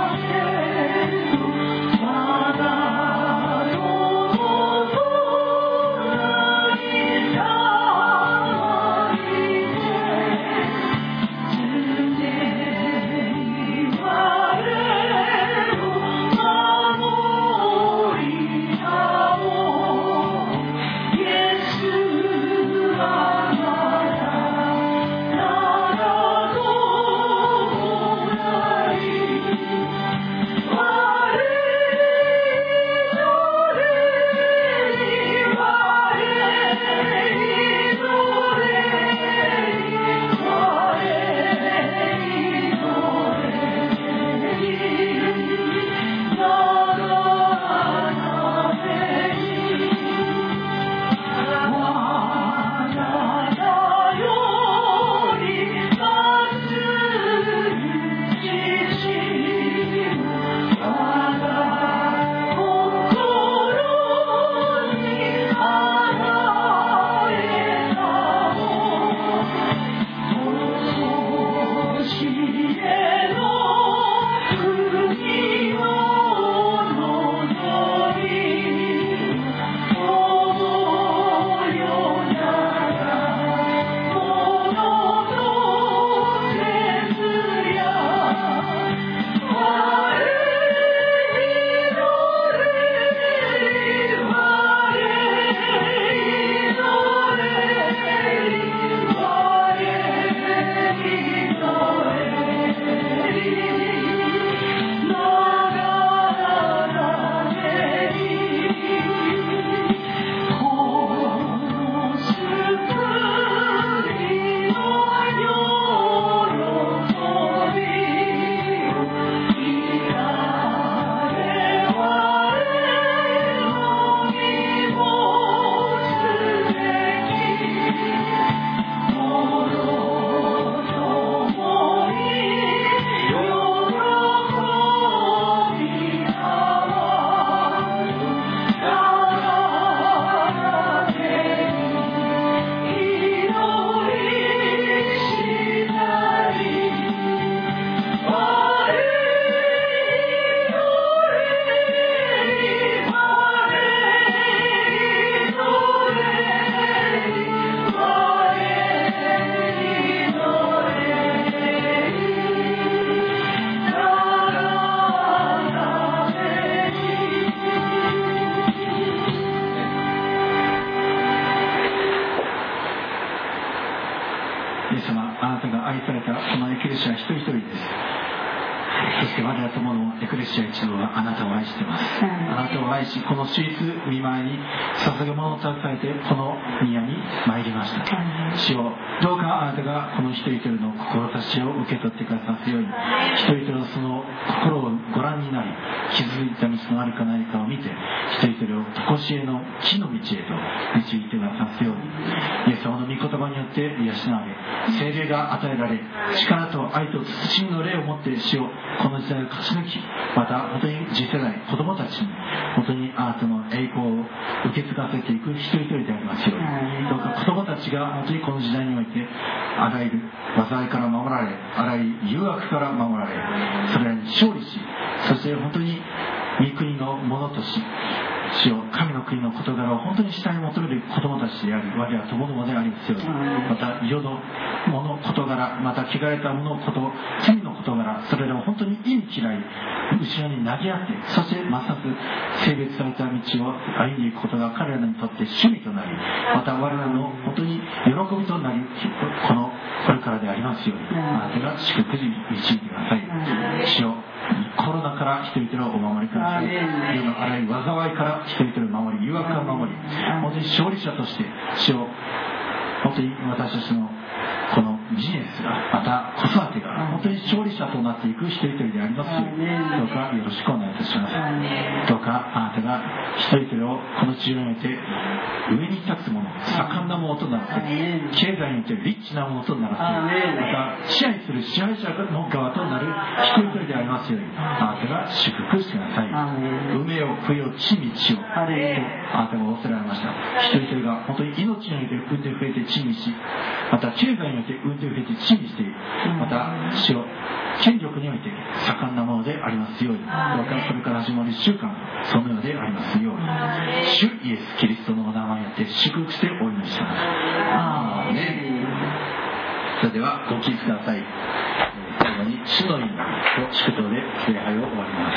あなたが愛されたこのエクレシア一人一人です。そして我ら友のエクレシア一同はあなたを愛しています。あなたを愛し、この主立御前に捧げ物を携えてこの宮に参りました。主よ、どうかあなたがこの一人一人の志を受け取ってくださるように、一人一人のその心をご覧になり、気づいた道のあるかないかを見て、一人一人を常しえの木の道へと導いてくださるように、イエス様の御言葉によって養われ、聖霊が与えられ、力と愛と慎みの霊を持って主をこの時代を勝ち抜き、また本当に次世代、子供たちに本当にあなたの栄光を受け継がせていく一人一人でありますように、どうか子供たちが本当にこの時代においてあらゆる災いから守られ、あらゆる誘惑から守られ、それらに勝利し、そして本当に御国のものとし、主よ、神の国の事柄を本当に下に求める子供たちであり、我ら友々でありますように、また世のもの事柄、また汚れたものこと、罪の事柄、それらを本当に意味嫌い、後ろに投げ合って、そしてますます性別された道を歩んでいくことが彼らにとって趣味となり、また我々の本当に喜びとなり、これからでありますように、あなたが祝福に導いてください。主よ、コロナから人々をお守りください。世のあらゆる災いから人々を守り、誘惑から守り、本当に勝利者として主を本当に私たちのこのビジネスが、また子育てが本当に勝利者となっていく一人一人でありますように、どうかよろしくお願いいたします。どうかあなたが一人一人をこの地上において上に立つもの、盛んなものとならせ、経済においてリッチなものとならせ、また支配する支配者の側となる一人一人でありますように、あなたが祝福してください。海を冬を地に地をとあなたが仰せられました。一人一人が本当に命において産んで増えて地にし、また経済において産んで増えて地にしている、また主を権力において盛んなものでありますように、どうかそれから始まる1週間そのようでありますように、主イエスキリストのお名前によって祝福してお祈りします。アーメン。それではご起立ください。最後に主の祈りと祝祷で礼拝を終わります。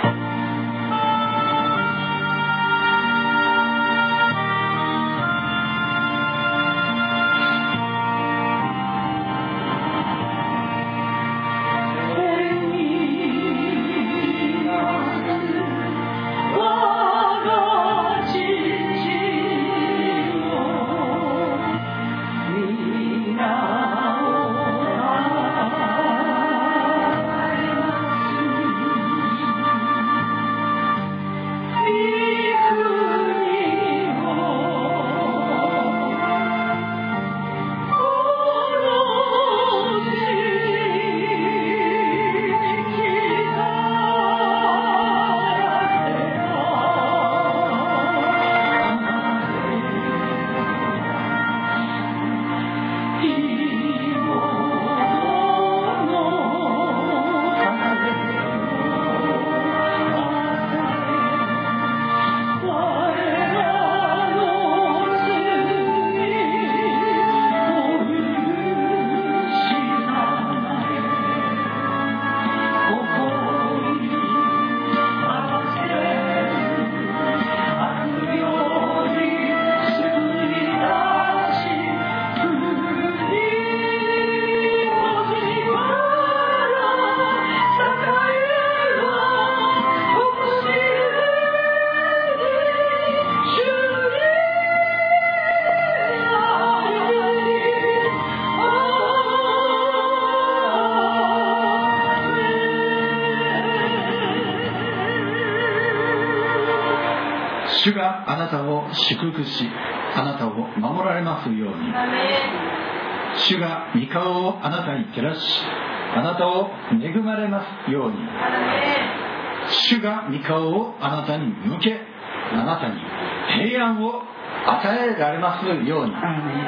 主があなたを祝福し、あなたを守られますように。主が御顔をあなたに照らし、あなたを恵まれますように。主が御顔をあなたに向け、あなたに平安を与えられますように。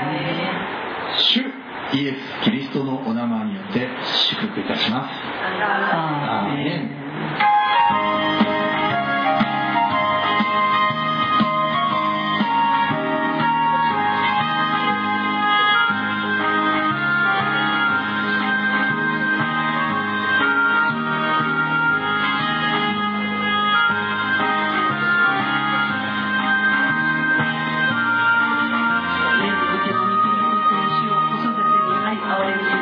主イエス・キリストのお名前によって祝福いたします。アーメン。 子育てに愛あわれる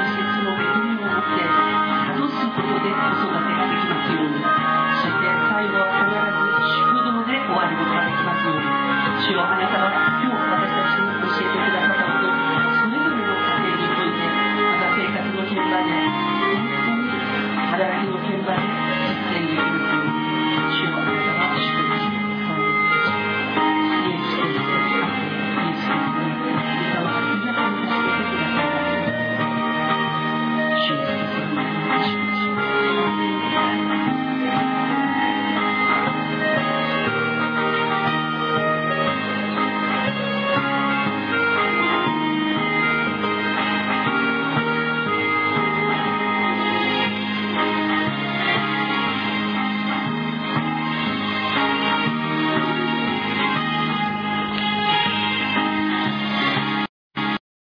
様